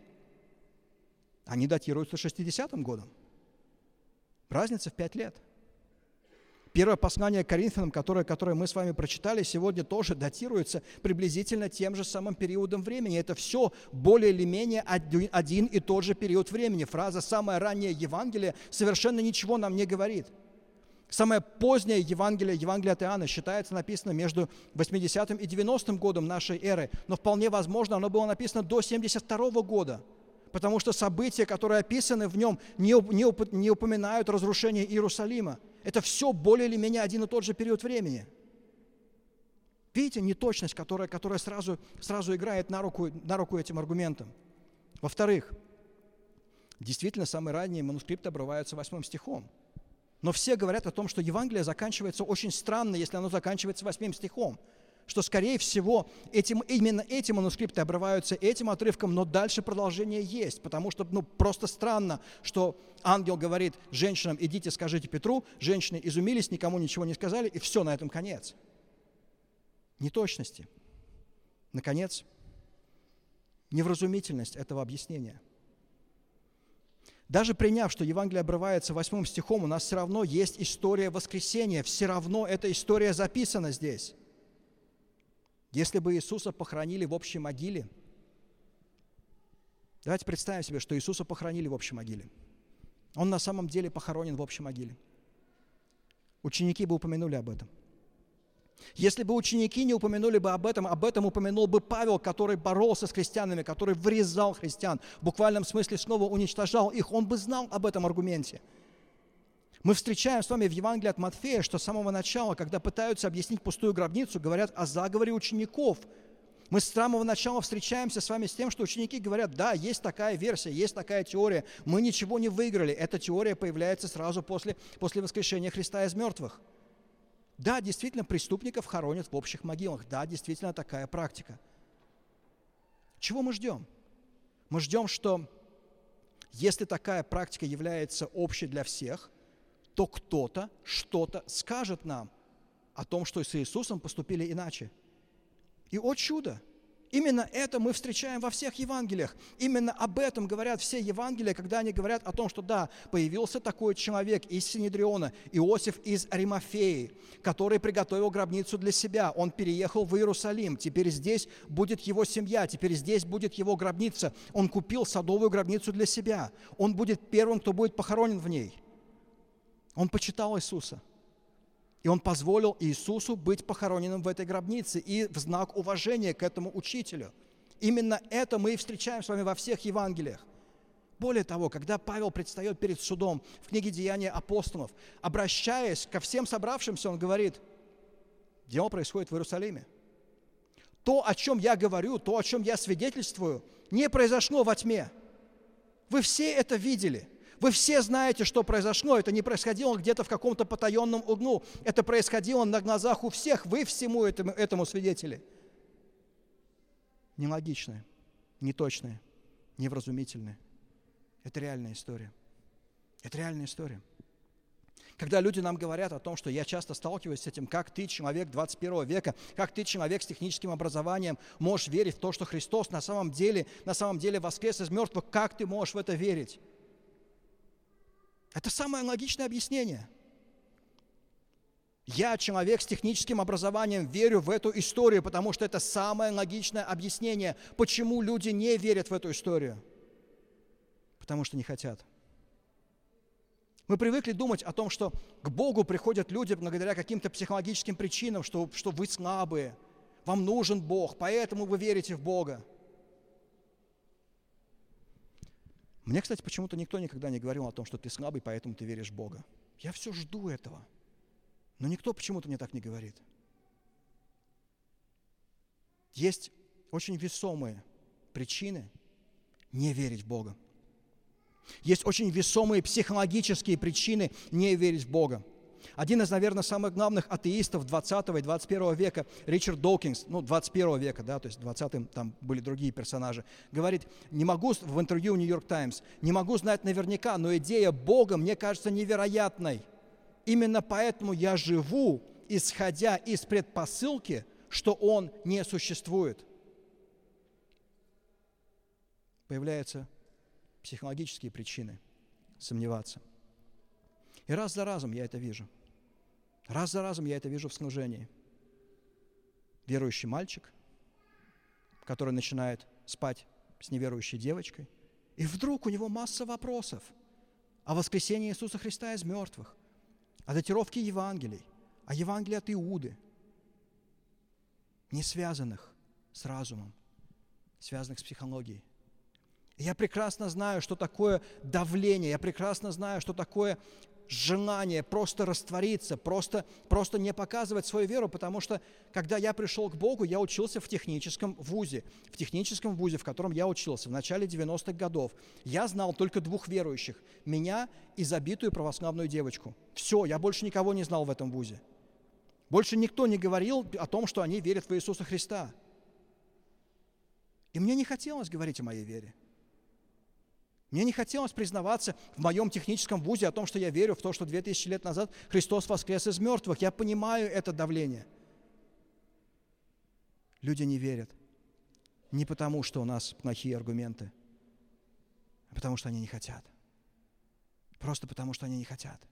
они датируются 60-м годом. Разница в 5 лет. Первое послание к Коринфянам, которое мы с вами прочитали сегодня, тоже датируется приблизительно тем же самым периодом времени. Это все более или менее один и тот же период времени. Фраза «самое раннее Евангелие» совершенно ничего нам не говорит. Самое позднее Евангелие от Иоанна, считается написано между 80-м и 90-м годом нашей эры, но вполне возможно, оно было написано до 72-го года, потому что события, которые описаны в нем, не упоминают разрушение Иерусалима. Это все более или менее один и тот же период времени. Видите, неточность, которая сразу играет на руку этим аргументам. Во-вторых, действительно, самые ранние манускрипты обрываются 8 стихом. Но все говорят о том, что Евангелие заканчивается очень странно, если оно заканчивается 8 стихом. Что, скорее всего, именно эти манускрипты обрываются этим отрывком, но дальше продолжение есть, потому что просто странно, что ангел говорит женщинам: идите, скажите Петру, женщины изумились, никому ничего не сказали, и все, на этом конец. Неточности. Наконец, невразумительность этого объяснения. Даже приняв, что Евангелие обрывается 8 стихом, у нас все равно есть история воскресения, все равно эта история записана здесь. Если бы Иисуса похоронили в общей могиле, давайте представим себе, что Иисуса похоронили в общей могиле. Он на самом деле похоронен в общей могиле. Ученики бы упомянули об этом. Если бы ученики не упомянули бы об этом упомянул бы Павел, который боролся с христианами, который вырезал христиан, в буквальном смысле снова уничтожал их, он бы знал об этом аргументе. Мы встречаем с вами в Евангелии от Матфея, что с самого начала, когда пытаются объяснить пустую гробницу, говорят о заговоре учеников. Мы с самого начала встречаемся с вами с тем, что ученики говорят, да, есть такая версия, есть такая теория, мы ничего не выиграли. Эта теория появляется сразу после воскрешения Христа из мертвых. Да, действительно, преступников хоронят в общих могилах. Да, действительно, такая практика. Чего мы ждем? Мы ждем, что если такая практика является общей для всех, то кто-то что-то скажет нам о том, что с Иисусом поступили иначе. И, о чудо, именно это мы встречаем во всех Евангелиях. Именно об этом говорят все Евангелия, когда они говорят о том, что да, появился такой человек из Синедриона, Иосиф из Аримафеи, который приготовил гробницу для себя. Он переехал в Иерусалим. Теперь здесь будет его семья, теперь здесь будет его гробница. Он купил садовую гробницу для себя. Он будет первым, кто будет похоронен в ней. Он почитал Иисуса. И он позволил Иисусу быть похороненным в этой гробнице и в знак уважения к этому учителю. Именно это мы и встречаем с вами во всех Евангелиях. Более того, когда Павел предстает перед судом в книге «Деяния апостолов», обращаясь ко всем собравшимся, он говорит, дело происходит в Иерусалиме. То, о чем я говорю, то, о чем я свидетельствую, не произошло во тьме. Вы все это видели. Вы все знаете, что произошло. Это не происходило где-то в каком-то потаенном углу. Это происходило на глазах у всех. Вы всему этому свидетели. Нелогичное, неточное, невразумительное. Это реальная история. Это реальная история. Когда люди нам говорят о том, что я часто сталкиваюсь с этим, как ты, человек 21 века, как ты, человек с техническим образованием, можешь верить в то, что Христос на самом деле воскрес из мертвых, как ты можешь в это верить? Это самое логичное объяснение. Я, человек с техническим образованием, верю в эту историю, потому что это самое логичное объяснение, почему люди не верят в эту историю. Потому что не хотят. Мы привыкли думать о том, что к Богу приходят люди благодаря каким-то психологическим причинам, что вы слабые, вам нужен Бог, поэтому вы верите в Бога. Мне, кстати, почему-то никто никогда не говорил о том, что ты слабый, поэтому ты веришь в Бога. Я все жду этого. Но никто почему-то мне так не говорит. Есть очень весомые причины не верить в Бога. Есть очень весомые психологические причины не верить в Бога. Один из, наверное, самых главных атеистов 20 и 21 века, Ричард Докинс, 21 века, да, то есть в 20-м там были другие персонажи, говорит, в интервью New York Times, не могу знать наверняка, но идея Бога мне кажется невероятной. Именно поэтому я живу, исходя из предпосылки, что Он не существует. Появляются психологические причины сомневаться. И раз за разом я это вижу. Раз за разом я это вижу в служении. Верующий мальчик, который начинает спать с неверующей девочкой, и вдруг у него масса вопросов о воскресении Иисуса Христа из мертвых, о датировке Евангелий, о Евангелии от Иуды, не связанных с разумом, связанных с психологией. И я прекрасно знаю, что такое давление, я прекрасно знаю, что такое желание просто раствориться, просто не показывать свою веру, потому что, когда я пришел к Богу, я учился в техническом вузе, в котором я учился в начале 90-х годов. Я знал только двух верующих, меня и забитую православную девочку. Все, я больше никого не знал в этом вузе. Больше никто не говорил о том, что они верят в Иисуса Христа. И мне не хотелось говорить о моей вере. Мне не хотелось признаваться в моем техническом вузе о том, что я верю в то, что 2000 лет назад Христос воскрес из мертвых. Я понимаю это давление. Люди не верят. Не потому, что у нас плохие аргументы, а потому, что они не хотят. Просто потому, что они не хотят.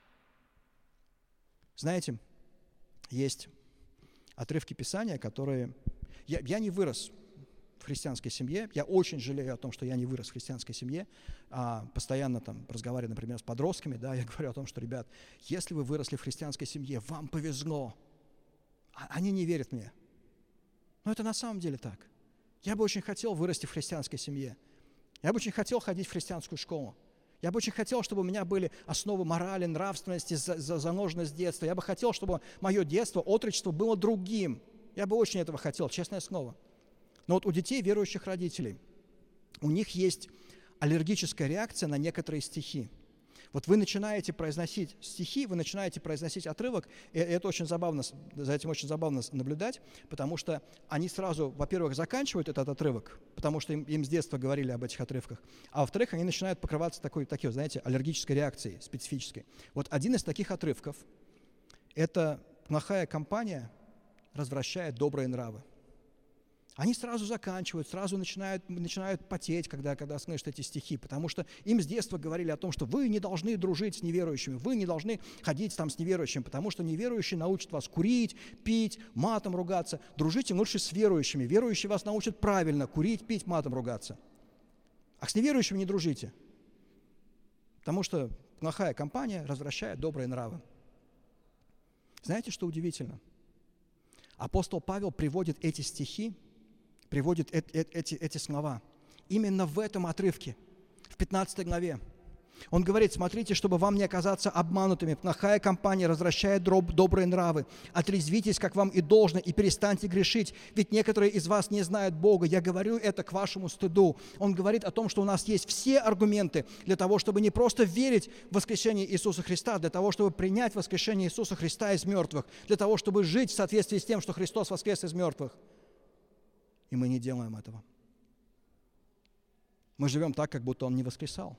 Знаете, есть отрывки Писания, которые... Я не вырос в христианской семье. Я очень жалею о том, что я не вырос в христианской семье. Постоянно там разговариваю, например, с подростками, да, я говорю о том, что, ребят, если вы выросли в христианской семье, вам повезло. Они не верят мне. Но это на самом деле так. Я бы очень хотел вырасти в христианской семье. Я бы очень хотел ходить в христианскую школу. Я бы очень хотел, чтобы у меня были основы морали, нравственности, заложены с детства. Я бы хотел, чтобы мое детство, отрочество было другим. Я бы очень этого хотел, честное слово. Но вот у детей верующих родителей, у них есть аллергическая реакция на некоторые стихи. Вот вы начинаете произносить стихи, вы начинаете произносить отрывок, и это очень забавно, за этим очень забавно наблюдать, потому что они сразу, во-первых, заканчивают этот отрывок, потому что им с детства говорили об этих отрывках, а во-вторых, они начинают покрываться такой, знаете, аллергической реакцией специфической. Вот один из таких отрывков – это «Плохая компания развращает добрые нравы». Они сразу заканчивают, сразу начинают потеть, когда слышат эти стихи, потому что им с детства говорили о том, что вы не должны дружить с неверующими, вы не должны ходить там с неверующими, потому что неверующие научат вас курить, пить, матом ругаться. Дружите лучше с верующими. Верующие вас научат правильно курить, пить, матом ругаться. А с неверующими не дружите, потому что плохая компания развращает добрые нравы. Знаете, что удивительно? Апостол Павел приводит эти стихи, приводит эти слова именно в этом отрывке, в 15 главе. Он говорит: смотрите, чтобы вам не оказаться обманутыми. Плохая компания развращает добрые нравы. Отрезвитесь, как вам и должно, и перестаньте грешить, ведь некоторые из вас не знают Бога. Я говорю это к вашему стыду. Он говорит о том, что у нас есть все аргументы для того, чтобы не просто верить в воскресение Иисуса Христа, для того, чтобы принять воскрешение Иисуса Христа из мертвых, для того, чтобы жить в соответствии с тем, что Христос воскрес из мертвых. И мы не делаем этого. Мы живем так, как будто Он не воскресал.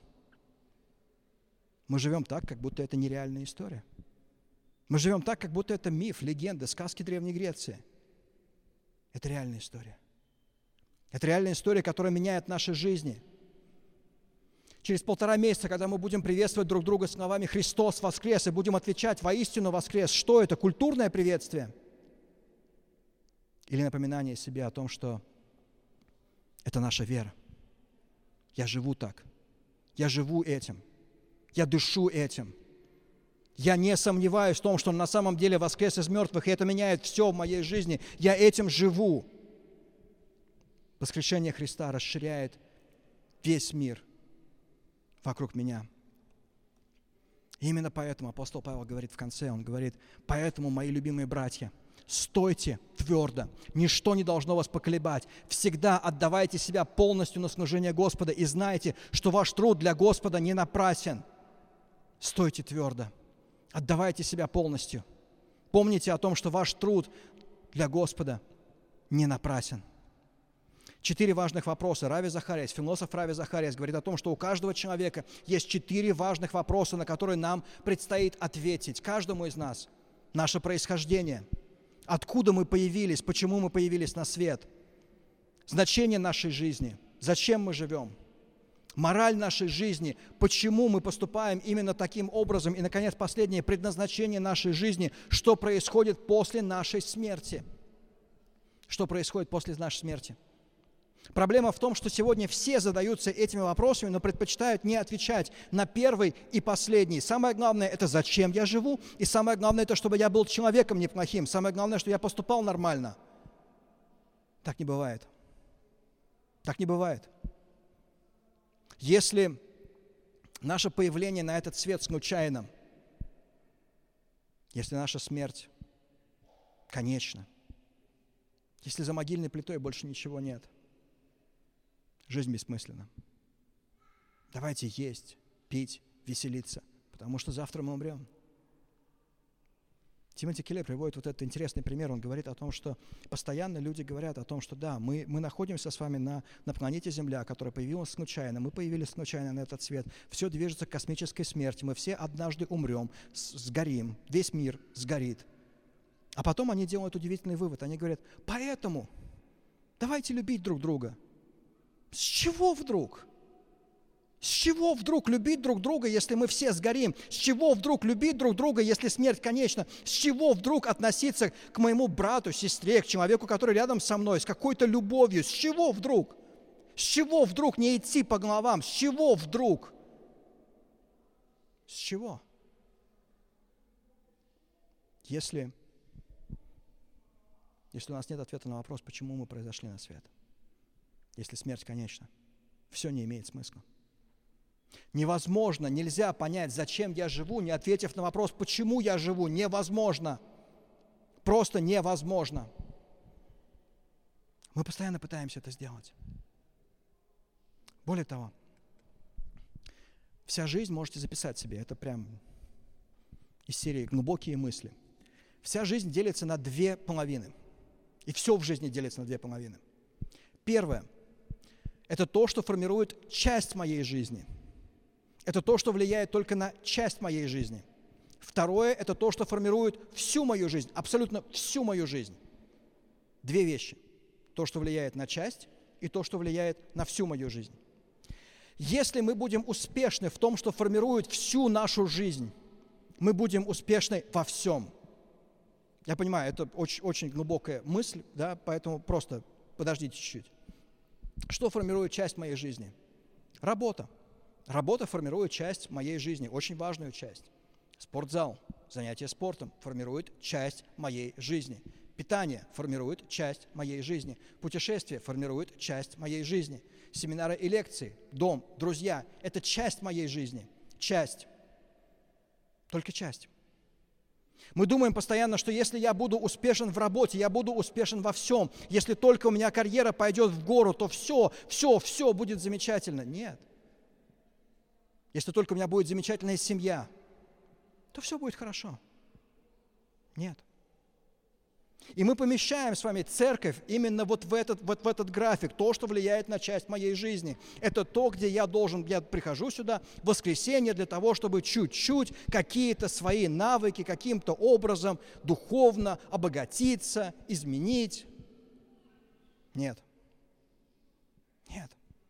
Мы живем так, как будто это нереальная история. Мы живем так, как будто это миф, легенда, сказки Древней Греции. Это реальная история. Это реальная история, которая меняет наши жизни. Через 1,5 месяца, когда мы будем приветствовать друг друга словами «Христос воскрес» и будем отвечать «Воистину воскрес», что это? Культурное приветствие? Или напоминание себе о том, что это наша вера. Я живу так. Я живу этим. Я дышу этим. Я не сомневаюсь в том, что он на самом деле воскрес из мертвых, и это меняет все в моей жизни. Я этим живу. Воскрешение Христа расширяет весь мир вокруг меня. И именно поэтому апостол Павел говорит в конце, он говорит: поэтому, мои любимые братья, стойте твердо, ничто не должно вас поколебать. Всегда отдавайте себя полностью на служение Господа и знайте, что ваш труд для Господа не напрасен. Стойте твердо, отдавайте себя полностью. Помните о том, что ваш труд для Господа не напрасен. 4 важных вопроса. Рави Захариас, философ Рави Захариас, говорит о том, что у каждого человека есть 4 важных вопроса, на которые нам предстоит ответить, каждому из нас. Наше происхождение, откуда мы появились, почему мы появились на свет, значение нашей жизни, зачем мы живем, мораль нашей жизни, почему мы поступаем именно таким образом, и, наконец, последнее, предназначение нашей жизни, что происходит после нашей смерти. Что происходит после нашей смерти? Проблема в том, что сегодня все задаются этими вопросами, но предпочитают не отвечать на первый и последний. Самое главное – это зачем я живу, и самое главное – это чтобы я был человеком неплохим, самое главное, что я поступал нормально. Так не бывает. Так не бывает. Если наше появление на этот свет случайно, если наша смерть конечна, если за могильной плитой больше ничего нет, жизнь бессмысленна. Давайте есть, пить, веселиться, потому что завтра мы умрем. Тимоти Келлер приводит вот этот интересный пример. Он говорит о том, что постоянно люди говорят о том, что да, мы находимся с вами на планете Земля, которая появилась случайно, мы появились случайно на этот свет, все движется к космической смерти, мы все однажды умрем, сгорим, весь мир сгорит. А потом они делают удивительный вывод. Они говорят: поэтому давайте любить друг друга. С чего вдруг? С чего вдруг любить друг друга, если мы все сгорим? С чего вдруг любить друг друга, если смерть конечна? С чего вдруг относиться к моему брату, сестре, к человеку, который рядом со мной, с какой-то любовью? С чего вдруг? С чего вдруг не идти по головам? С чего вдруг? С чего? Если у нас нет ответа на вопрос, почему мы произошли на свет, если смерть конечна, все не имеет смысла. Невозможно, нельзя понять, зачем я живу, не ответив на вопрос, почему я живу. Невозможно. Просто невозможно. Мы постоянно пытаемся это сделать. Более того, вся жизнь, можете записать себе, это прям из серии «Глубокие мысли». Вся жизнь делится на две половины. И все в жизни делится на две половины. Первое – это то, что формирует часть моей жизни. Это то, что влияет только на часть моей жизни. Второе – это то, что формирует всю мою жизнь, абсолютно всю мою жизнь. Две вещи. То, что влияет на часть, и то, что влияет на всю мою жизнь. Если мы будем успешны в том, что формирует всю нашу жизнь, мы будем успешны во всем. Я понимаю, это очень, очень глубокая мысль, да, поэтому просто подождите чуть-чуть. Что формирует часть моей жизни? Работа. Работа формирует часть моей жизни, очень важную часть. Спортзал, занятие спортом формирует часть моей жизни. Питание формирует часть моей жизни. Путешествие формирует часть моей жизни. Семинары и лекции, дом, друзья – это часть моей жизни. Часть. Только часть. Мы думаем постоянно, что если я буду успешен в работе, я буду успешен во всем. Если только у меня карьера пойдет в гору, то все будет замечательно. Нет. Если только у меня будет замечательная семья, то все будет хорошо. Нет. И мы помещаем с вами церковь именно вот в этот график, то, что влияет на часть моей жизни. Это то, где я прихожу сюда в воскресенье для того, чтобы чуть-чуть какие-то свои навыки каким-то образом духовно обогатиться, изменить. Нет. Нет.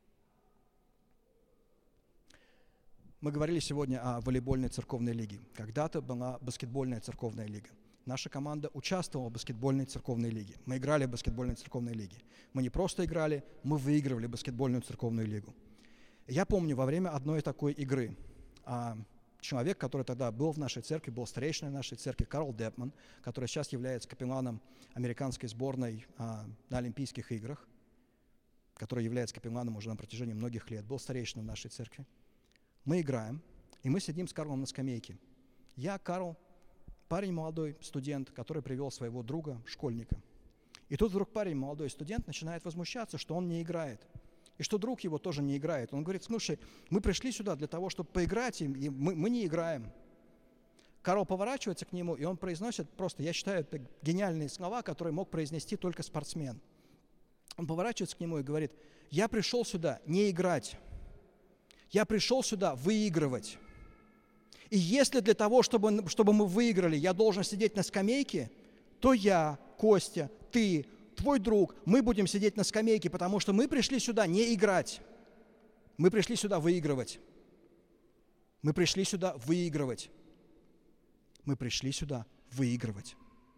Мы говорили сегодня о волейбольной церковной лиге. Когда-то была баскетбольная церковная лига. Наша команда участвовала в баскетбольной церковной лиге. Мы играли в баскетбольной церковной лиге. Мы не просто играли, мы выигрывали баскетбольную церковную лигу. Я помню, во время одной такой игры человек, который тогда был в нашей церкви, был старейшиной нашей церкви, Карл Депман, который сейчас является капелланом американской сборной на Олимпийских играх, который является капелланом уже на протяжении многих лет, был старейшиной в нашей церкви. Мы играем, и мы сидим с Карлом на скамейке. Я, Карл, парень молодой, студент, который привел своего друга, школьника. И тут вдруг парень, молодой студент, начинает возмущаться, что он не играет. И что друг его тоже не играет. Он говорит: слушай, мы пришли сюда для того, чтобы поиграть, и мы не играем. Карл поворачивается к нему, и он произносит просто, я считаю, это гениальные слова, которые мог произнести только спортсмен. Он поворачивается к нему и говорит: я пришел сюда не играть. Я пришел сюда выигрывать. И если для того, чтобы мы выиграли, я должен сидеть на скамейке, то я, Костя, ты, твой друг, мы будем сидеть на скамейке, потому что мы пришли сюда не играть. Мы пришли сюда выигрывать. Мы пришли сюда выигрывать. Мы пришли сюда выигрывать.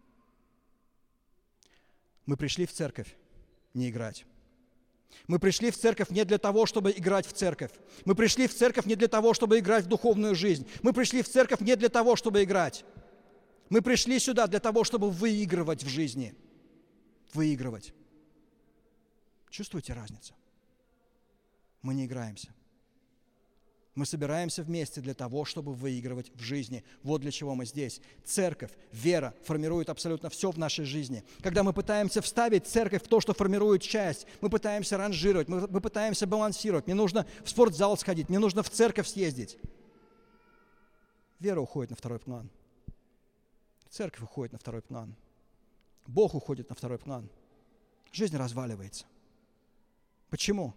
Мы пришли в церковь не играть. Мы пришли в церковь не для того, чтобы играть в церковь. Мы пришли в церковь не для того, чтобы играть в духовную жизнь. Мы пришли в церковь не для того, чтобы играть. Мы пришли сюда для того, чтобы выигрывать в жизни. Выигрывать. Чувствуете разницу? Мы не играемся. Мы собираемся вместе для того, чтобы выигрывать в жизни. Вот для чего мы здесь. Церковь, вера формирует абсолютно все в нашей жизни. Когда мы пытаемся вставить церковь в то, что формирует часть, мы пытаемся ранжировать, мы пытаемся балансировать. Мне нужно в спортзал сходить, мне нужно в церковь съездить. Вера уходит на второй план. Церковь уходит на второй план. Бог уходит на второй план. Жизнь разваливается. Почему?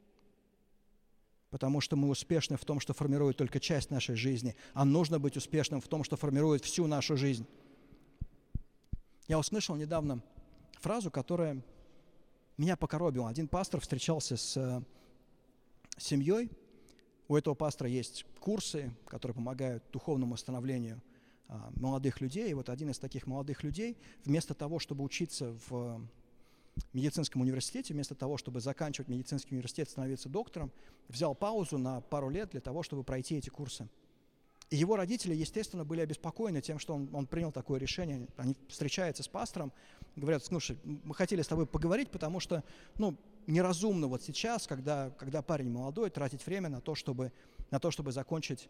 Потому что мы успешны в том, что формирует только часть нашей жизни, а нужно быть успешным в том, что формирует всю нашу жизнь. Я услышал недавно фразу, которая меня покоробила. Один пастор встречался с семьей. У этого пастора есть курсы, которые помогают духовному становлению молодых людей. И вот один из таких молодых людей, вместо того, чтобы учиться в медицинском университете, вместо того, чтобы заканчивать медицинский университет, становиться доктором, взял паузу на пару лет для того, чтобы пройти эти курсы. И его родители, естественно, были обеспокоены тем, что он принял такое решение. Они встречаются с пастором, говорят: слушай, мы хотели с тобой поговорить, потому что неразумно вот сейчас, когда парень молодой, тратить время на то, чтобы закончить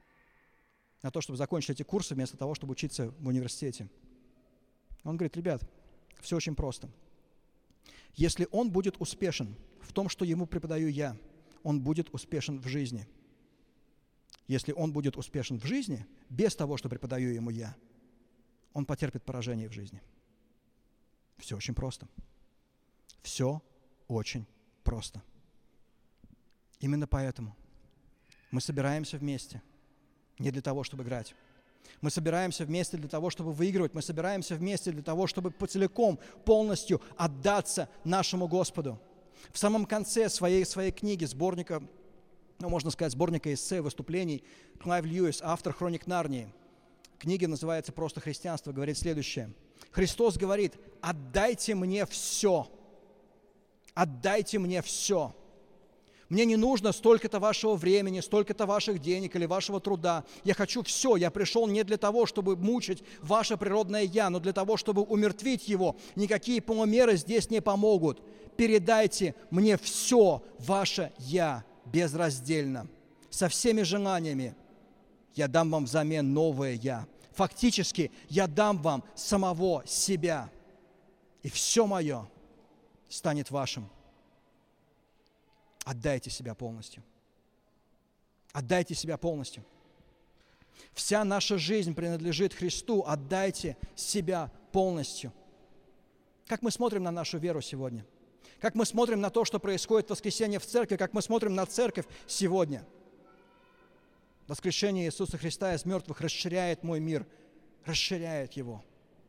эти курсы, вместо того, чтобы учиться в университете. Он говорит: ребят, все очень просто. Если он будет успешен в том, что ему преподаю я, он будет успешен в жизни. Если он будет успешен в жизни, без того, что преподаю ему я, он потерпит поражение в жизни. Все очень просто. Все очень просто. Именно поэтому мы собираемся вместе не для того, чтобы играть. Мы собираемся вместе для того, чтобы выигрывать. Мы собираемся вместе для того, чтобы целиком, полностью отдаться нашему Господу. В самом конце своей книги, сборника, можно сказать, сборника эссе, выступлений, Клайв Льюис, автор «Хроник Нарнии», книга называется «Просто христианство», говорит следующее. Христос говорит: «Отдайте мне все, отдайте мне все. Мне не нужно столько-то вашего времени, столько-то ваших денег или вашего труда. Я хочу все. Я пришел не для того, чтобы мучить ваше природное «я», но для того, чтобы умертвить его. Никакие полумеры здесь не помогут. Передайте мне все ваше «я» безраздельно, со всеми желаниями. Я дам вам взамен новое «я». Фактически, я дам вам самого себя, и все мое станет вашим. Отдайте себя полностью. Отдайте себя полностью. Вся наша жизнь принадлежит Христу. Отдайте себя полностью. Как мы смотрим на нашу веру сегодня? Как мы смотрим на то, что происходит в воскресенье в церкви? Как мы смотрим на церковь сегодня? Воскрешение Иисуса Христа из мертвых расширяет мой мир, расширяет его.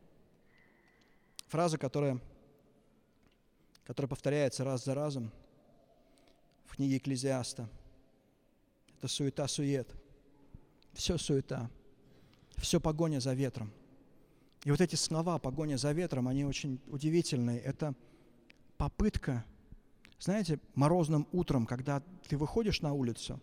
Фраза, которая повторяется раз за разом в книге Экклезиаста. Это суета-сует. Все суета. Все погоня за ветром. И вот эти слова «погоня за ветром», они очень удивительные. Это попытка, знаете, морозным утром, когда ты выходишь на улицу,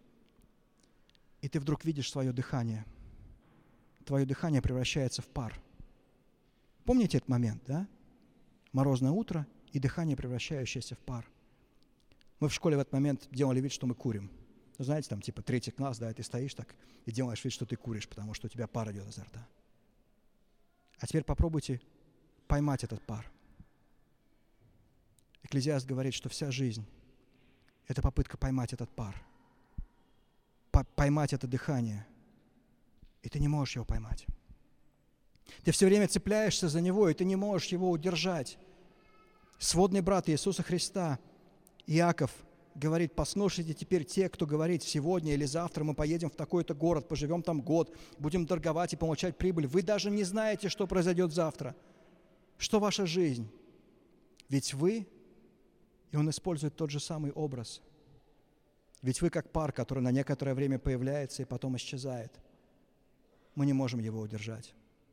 и ты вдруг видишь свое дыхание. Твое дыхание превращается в пар. Помните этот момент, да? Морозное утро и дыхание, превращающееся в пар. Мы в школе в этот момент делали вид, что мы курим. Ну, знаете, там типа 3-й класс, да, и ты стоишь так и делаешь вид, что ты куришь, потому что у тебя пар идет изо рта. А теперь попробуйте поймать этот пар. Экклезиаст говорит, что вся жизнь – это попытка поймать этот пар, поймать это дыхание, и ты не можешь его поймать. Ты все время цепляешься за него, и ты не можешь его удержать. Сводный брат Иисуса Христа, Иаков, говорит: послушайте теперь те, кто говорит: сегодня или завтра мы поедем в такой-то город, поживем там год, будем торговать и получать прибыль. Вы даже не знаете, что произойдет завтра. Что ваша жизнь? Ведь вы, и он использует тот же самый образ, ведь вы как пар, который на некоторое время появляется и потом исчезает. Мы не можем его удержать.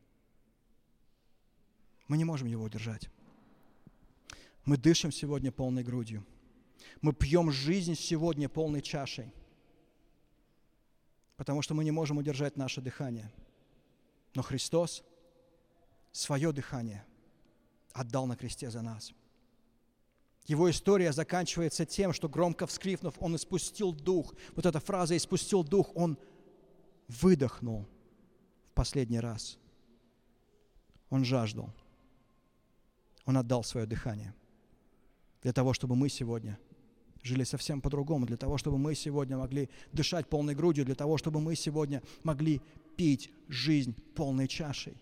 Мы не можем его удержать. Мы дышим сегодня полной грудью. Мы пьем жизнь сегодня полной чашей, потому что мы не можем удержать наше дыхание. Но Христос свое дыхание отдал на кресте за нас. Его история заканчивается тем, что, громко вскрикнув, Он испустил дух. Вот эта фраза «испустил дух», Он выдохнул в последний раз. Он жаждал. Он отдал свое дыхание для того, чтобы мы сегодня жили совсем по-другому, для того, чтобы мы сегодня могли дышать полной грудью, для того, чтобы мы сегодня могли пить жизнь полной чашей.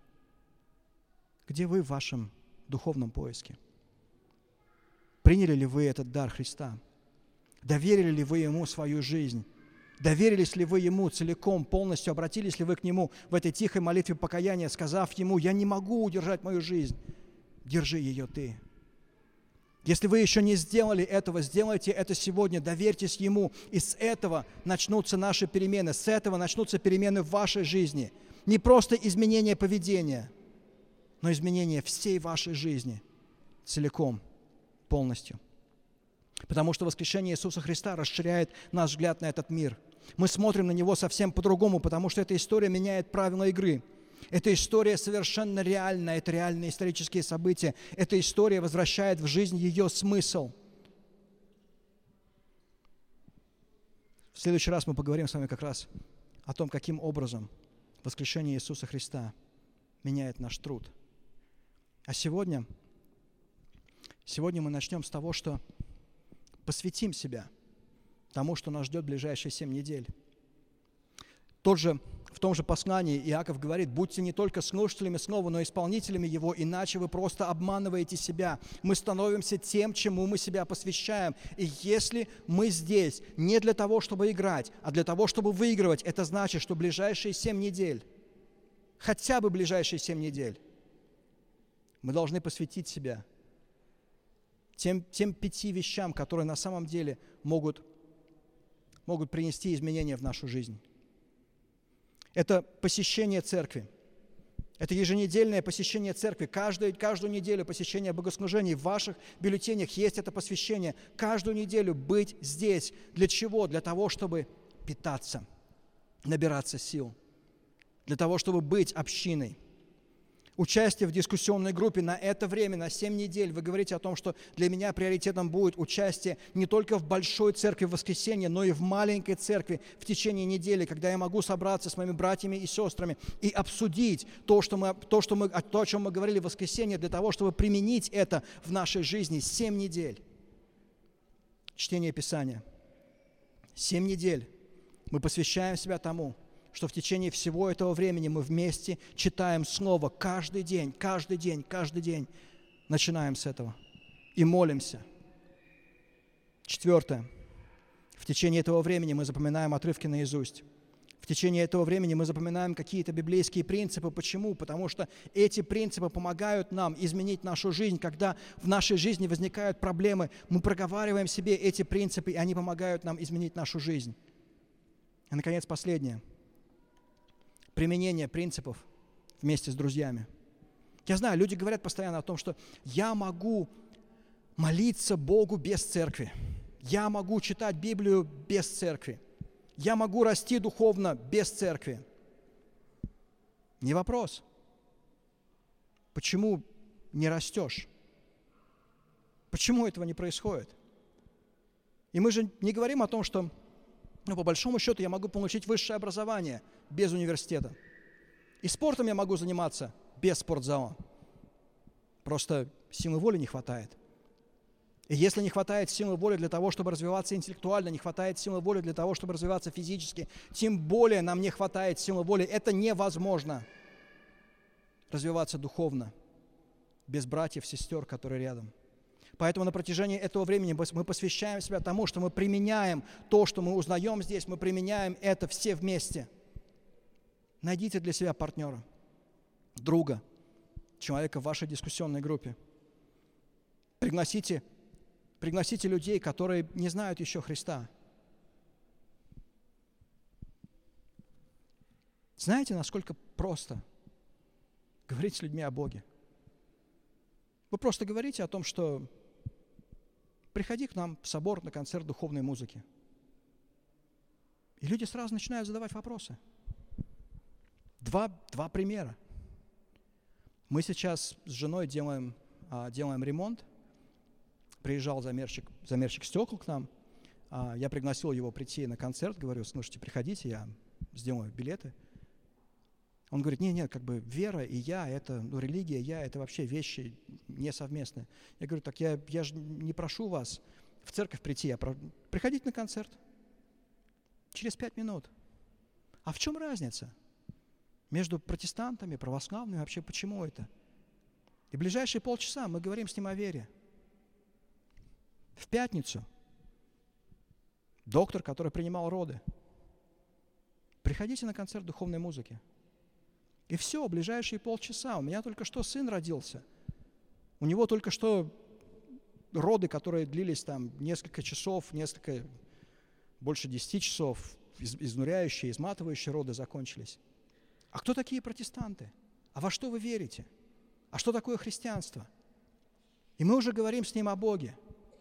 Где вы в вашем духовном поиске? Приняли ли вы этот дар Христа? Доверили ли вы Ему свою жизнь? Доверились ли вы Ему целиком, полностью? Обратились ли вы к Нему в этой тихой молитве покаяния, сказав Ему: «Я не могу удержать мою жизнь, держи ее Ты». Если вы еще не сделали этого, сделайте это сегодня, доверьтесь Ему, и с этого начнутся наши перемены, с этого начнутся перемены в вашей жизни. Не просто изменение поведения, но изменение всей вашей жизни целиком, полностью. Потому что воскрешение Иисуса Христа расширяет наш взгляд на этот мир. Мы смотрим на него совсем по-другому, потому что эта история меняет правила игры. Эта история совершенно реальна, это реальные исторические события. Эта история возвращает в жизнь ее смысл. В следующий раз мы поговорим с вами как раз о том, каким образом воскрешение Иисуса Христа меняет наш труд. А сегодня Сегодня мы начнем с того, что посвятим себя тому, что нас ждет в ближайшие 7 недель. В том же послании Иаков говорит: будьте не только слушателями слова, но и исполнителями его, иначе вы просто обманываете себя. Мы становимся тем, чему мы себя посвящаем. И если мы здесь не для того, чтобы играть, а для того, чтобы выигрывать, это значит, что ближайшие 7 недель, хотя бы ближайшие 7 недель, мы должны посвятить себя тем 5 вещам, которые на самом деле могут принести изменения в нашу жизнь. Это посещение церкви. Это еженедельное посещение церкви. Каждую неделю посещение богослужений. В ваших бюллетенях есть это посвящение. Каждую неделю быть здесь. Для чего? Для того, чтобы питаться, набираться сил. Для того, чтобы быть общиной. Участие в дискуссионной группе на это время, на 7 недель. Вы говорите о том, что для меня приоритетом будет участие не только в большой церкви в воскресенье, но и в маленькой церкви в течение недели, когда я могу собраться с моими братьями и сестрами и обсудить то, о чем мы говорили в воскресенье, для того, чтобы применить это в нашей жизни. 7 недель. Чтение Писания. 7 недель мы посвящаем себя тому, что в течение всего этого времени мы вместе читаем Слово каждый день. Начинаем с этого и молимся. 4. В течение этого времени мы запоминаем отрывки наизусть. В течение этого времени мы запоминаем какие-то библейские принципы. Почему? Потому что эти принципы помогают нам изменить нашу жизнь. Когда в нашей жизни возникают проблемы, мы проговариваем себе эти принципы, и они помогают нам изменить нашу жизнь. И, наконец, последнее. Применение принципов вместе с друзьями. Я знаю, люди говорят постоянно о том, что я могу молиться Богу без церкви. Я могу читать Библию без церкви. Я могу расти духовно без церкви. Не вопрос. Почему не растешь? Почему этого не происходит? И мы же не говорим о том, что по большому счету я могу получить высшее образование без университета. И спортом я могу заниматься без спортзала. Просто силы воли не хватает. И если не хватает силы воли для того, чтобы развиваться интеллектуально, не хватает силы воли для того, чтобы развиваться физически, тем более нам не хватает силы воли. Это невозможно развиваться духовно без братьев, сестер, которые рядом. Поэтому на протяжении этого времени мы посвящаем себя тому, что мы применяем то, что мы узнаем здесь, мы применяем это все вместе. Найдите для себя партнера, друга, человека в вашей дискуссионной группе. Пригласите людей, которые не знают еще Христа. Знаете, насколько просто говорить с людьми о Боге? Вы просто говорите о том, что приходи к нам в собор на концерт духовной музыки. И люди сразу начинают задавать вопросы. Два примера. Мы сейчас с женой делаем ремонт. Приезжал замерщик стекол к нам. Я пригласил его прийти на концерт. Говорю: слушайте, приходите, я сделаю билеты. Он говорит: нет, вера и я, религия, это вообще вещи несовместные. Я говорю: так я же не прошу вас в церковь прийти, приходите на концерт. Через 5 минут. А в чем разница между протестантами, православными, вообще почему это? И в ближайшие полчаса мы говорим с ним о вере. В пятницу доктор, который принимал роды. Приходите на концерт духовной музыки. И все, в ближайшие полчаса. У меня только что сын родился. У него только что роды, которые длились несколько часов, больше 10 часов, изнуряющие, изматывающие роды закончились. А кто такие протестанты? А во что вы верите? А что такое христианство? И мы уже говорим с ним о Боге.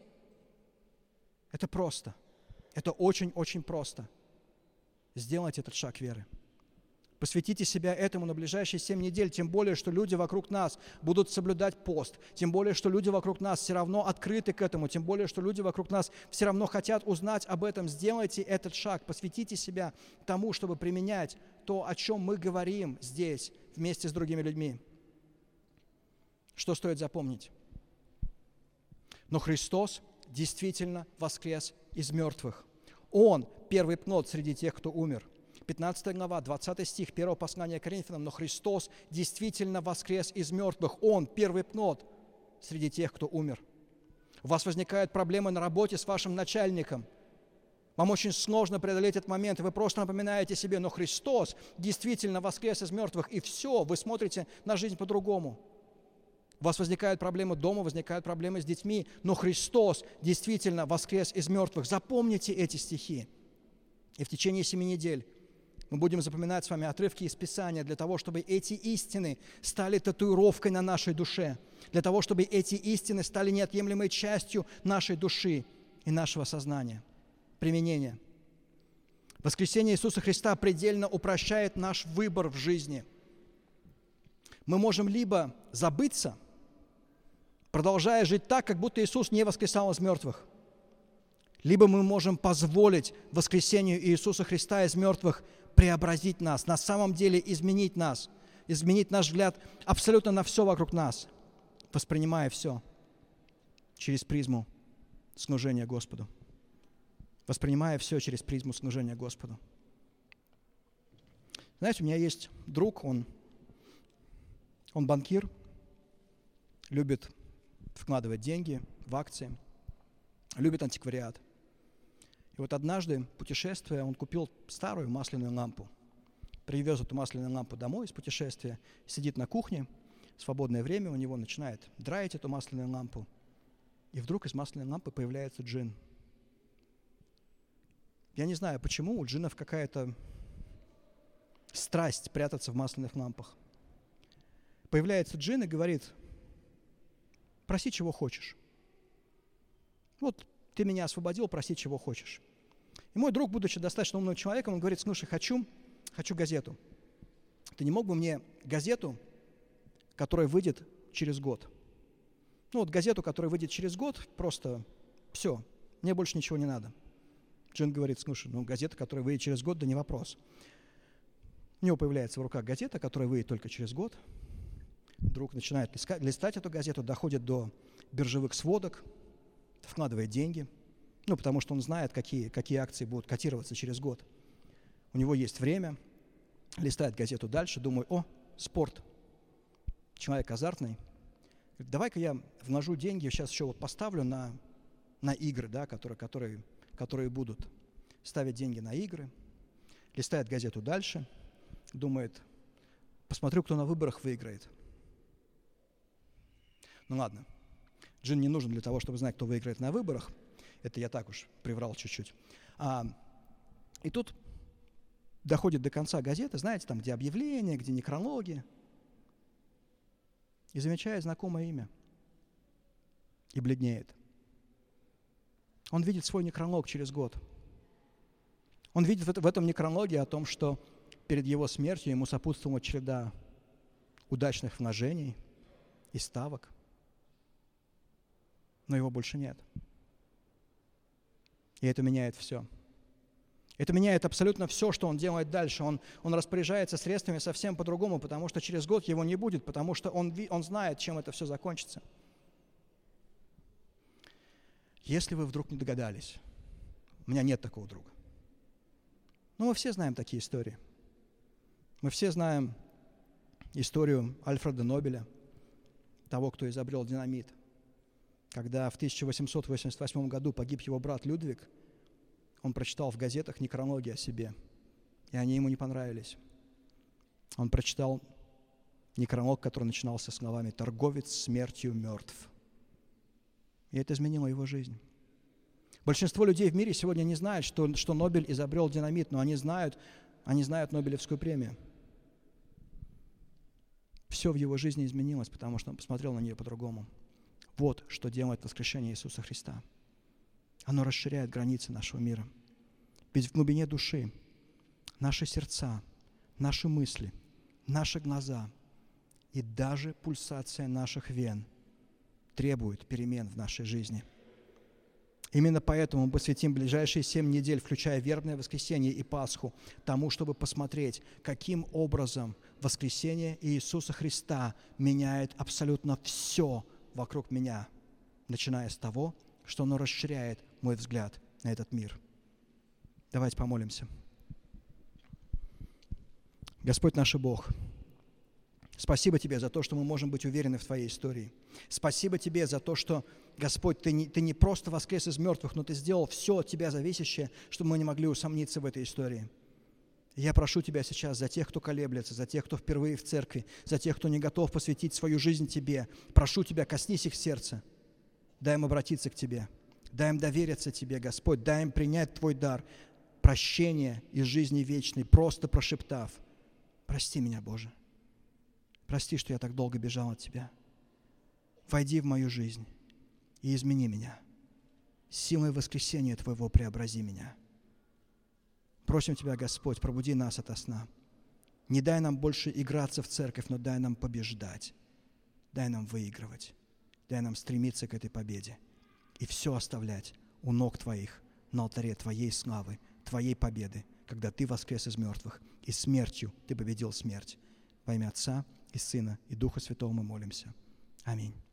Это просто. Это очень-очень просто. Сделать этот шаг веры. Посвятите себя этому на ближайшие 7 недель, тем более, что люди вокруг нас будут соблюдать пост, тем более, что люди вокруг нас все равно открыты к этому, тем более, что люди вокруг нас все равно хотят узнать об этом. Сделайте этот шаг, посвятите себя тому, чтобы применять то, о чем мы говорим здесь вместе с другими людьми. Что стоит запомнить? Но Христос действительно воскрес из мертвых. Он первый плод среди тех, кто умер. 15 глава, 20 стих 1 послания к Коринфянам. Но Христос действительно воскрес из мертвых. Он первый плод среди тех, кто умер. У вас возникают проблемы на работе с вашим начальником. Вам очень сложно преодолеть этот момент, и вы просто напоминаете себе, но Христос действительно воскрес из мертвых, и все, вы смотрите на жизнь по-другому. У вас возникают проблемы дома, возникают проблемы с детьми, но Христос действительно воскрес из мертвых. Запомните эти стихи. И в течение 7 недель мы будем запоминать с вами отрывки из Писания для того, чтобы эти истины стали татуировкой на нашей душе, для того, чтобы эти истины стали неотъемлемой частью нашей души и нашего сознания. Применение. Воскресение Иисуса Христа предельно упрощает наш выбор в жизни. Мы можем либо забыться, продолжая жить так, как будто Иисус не воскресал из мертвых, либо мы можем позволить воскресению Иисуса Христа из мертвых преобразить нас, на самом деле изменить нас, изменить наш взгляд абсолютно на все вокруг нас, воспринимая все через призму служения Господу. Воспринимая все через призму служения Господу. Знаете, у меня есть друг, он банкир, любит вкладывать деньги в акции, любит антиквариат. И вот однажды, путешествуя, он купил старую масляную лампу, привез эту масляную лампу домой из путешествия, сидит на кухне, свободное время у него, начинает драить эту масляную лампу, и вдруг из масляной лампы появляется джин. Я не знаю, почему у джиннов какая-то страсть прятаться в масляных лампах. Появляется джин и говорит: проси, чего хочешь. Вот ты меня освободил, проси, чего хочешь. И мой друг, будучи достаточно умным человеком, он говорит: слушай, хочу газету. Ты не мог бы мне газету, которая выйдет через год? Ну вот газету, которая выйдет через год, просто все, мне больше ничего не надо. Джин говорит: слушай, газета, которая выйдет через год, да не вопрос. У него появляется в руках газета, которая выйдет только через год. Друг начинает листать эту газету, доходит до биржевых сводок, вкладывает деньги, потому что он знает, какие акции будут котироваться через год. У него есть время, листает газету дальше, думает: спорт. Человек азартный. Говорит: давай-ка я вложу деньги, сейчас еще поставлю на игры, да, которые будут. Ставит деньги на игры, листает газету дальше, думает: посмотрю, кто на выборах выиграет. Ладно, джин не нужен для того, чтобы знать, кто выиграет на выборах. Это я так уж приврал чуть-чуть. И тут доходит до конца газеты, знаете, там, где объявления, где некрологи, и замечает знакомое имя. И бледнеет. Он видит свой некролог через год. Он видит в этом некрологе о том, что перед его смертью ему сопутствовала череда удачных вложений и ставок. Но его больше нет. И это меняет все. Это меняет абсолютно все, что он делает дальше. Он распоряжается средствами совсем по-другому, потому что через год его не будет, потому что он знает, чем это все закончится. Если вы вдруг не догадались, у меня нет такого друга. Мы все знаем такие истории. Мы все знаем историю Альфреда Нобеля, того, кто изобрел динамит. Когда в 1888 году погиб его брат Людвиг, он прочитал в газетах некрологи о себе, и они ему не понравились. Он прочитал некролог, который начинался словами «Торговец смертью мертв». И это изменило его жизнь. Большинство людей в мире сегодня не знают, что Нобель изобрел динамит, но они знают Нобелевскую премию. Все в его жизни изменилось, потому что он посмотрел на нее по-другому. Вот что делает воскрешение Иисуса Христа. Оно расширяет границы нашего мира. Ведь в глубине души наши сердца, наши мысли, наши глаза и даже пульсация наших вен требуют перемен в нашей жизни. Именно поэтому мы посвятим ближайшие 7 недель, включая вербное воскресенье и Пасху, тому, чтобы посмотреть, каким образом воскресение Иисуса Христа меняет абсолютно все вокруг меня начиная с того, что оно расширяет мой взгляд на этот мир. Давайте помолимся. Господь наш Бог, спасибо Тебе за то, что мы можем быть уверены в Твоей истории. Спасибо Тебе за то, что, Господь, Ты не просто воскрес из мертвых, но Ты сделал все от Тебя зависящее, чтобы мы не могли усомниться в этой истории. Я прошу Тебя сейчас за тех, кто колеблется, за тех, кто впервые в церкви, за тех, кто не готов посвятить свою жизнь Тебе. Прошу Тебя, коснись их сердца. Дай им обратиться к Тебе. Дай им довериться Тебе, Господь. Дай им принять Твой дар прощения из жизни вечной, просто прошептав: «Прости меня, Боже. Прости, что я так долго бежал от Тебя. Войди в мою жизнь и измени меня. Силой воскресения Твоего преобрази меня». Просим Тебя, Господь, пробуди нас ото сна. Не дай нам больше играться в церковь, но дай нам побеждать. Дай нам выигрывать. Дай нам стремиться к этой победе. И все оставлять у ног Твоих, на алтаре Твоей славы, Твоей победы, когда Ты воскрес из мертвых, и смертью Ты победил смерть. Во имя Отца и Сына и Духа Святого мы молимся. Аминь.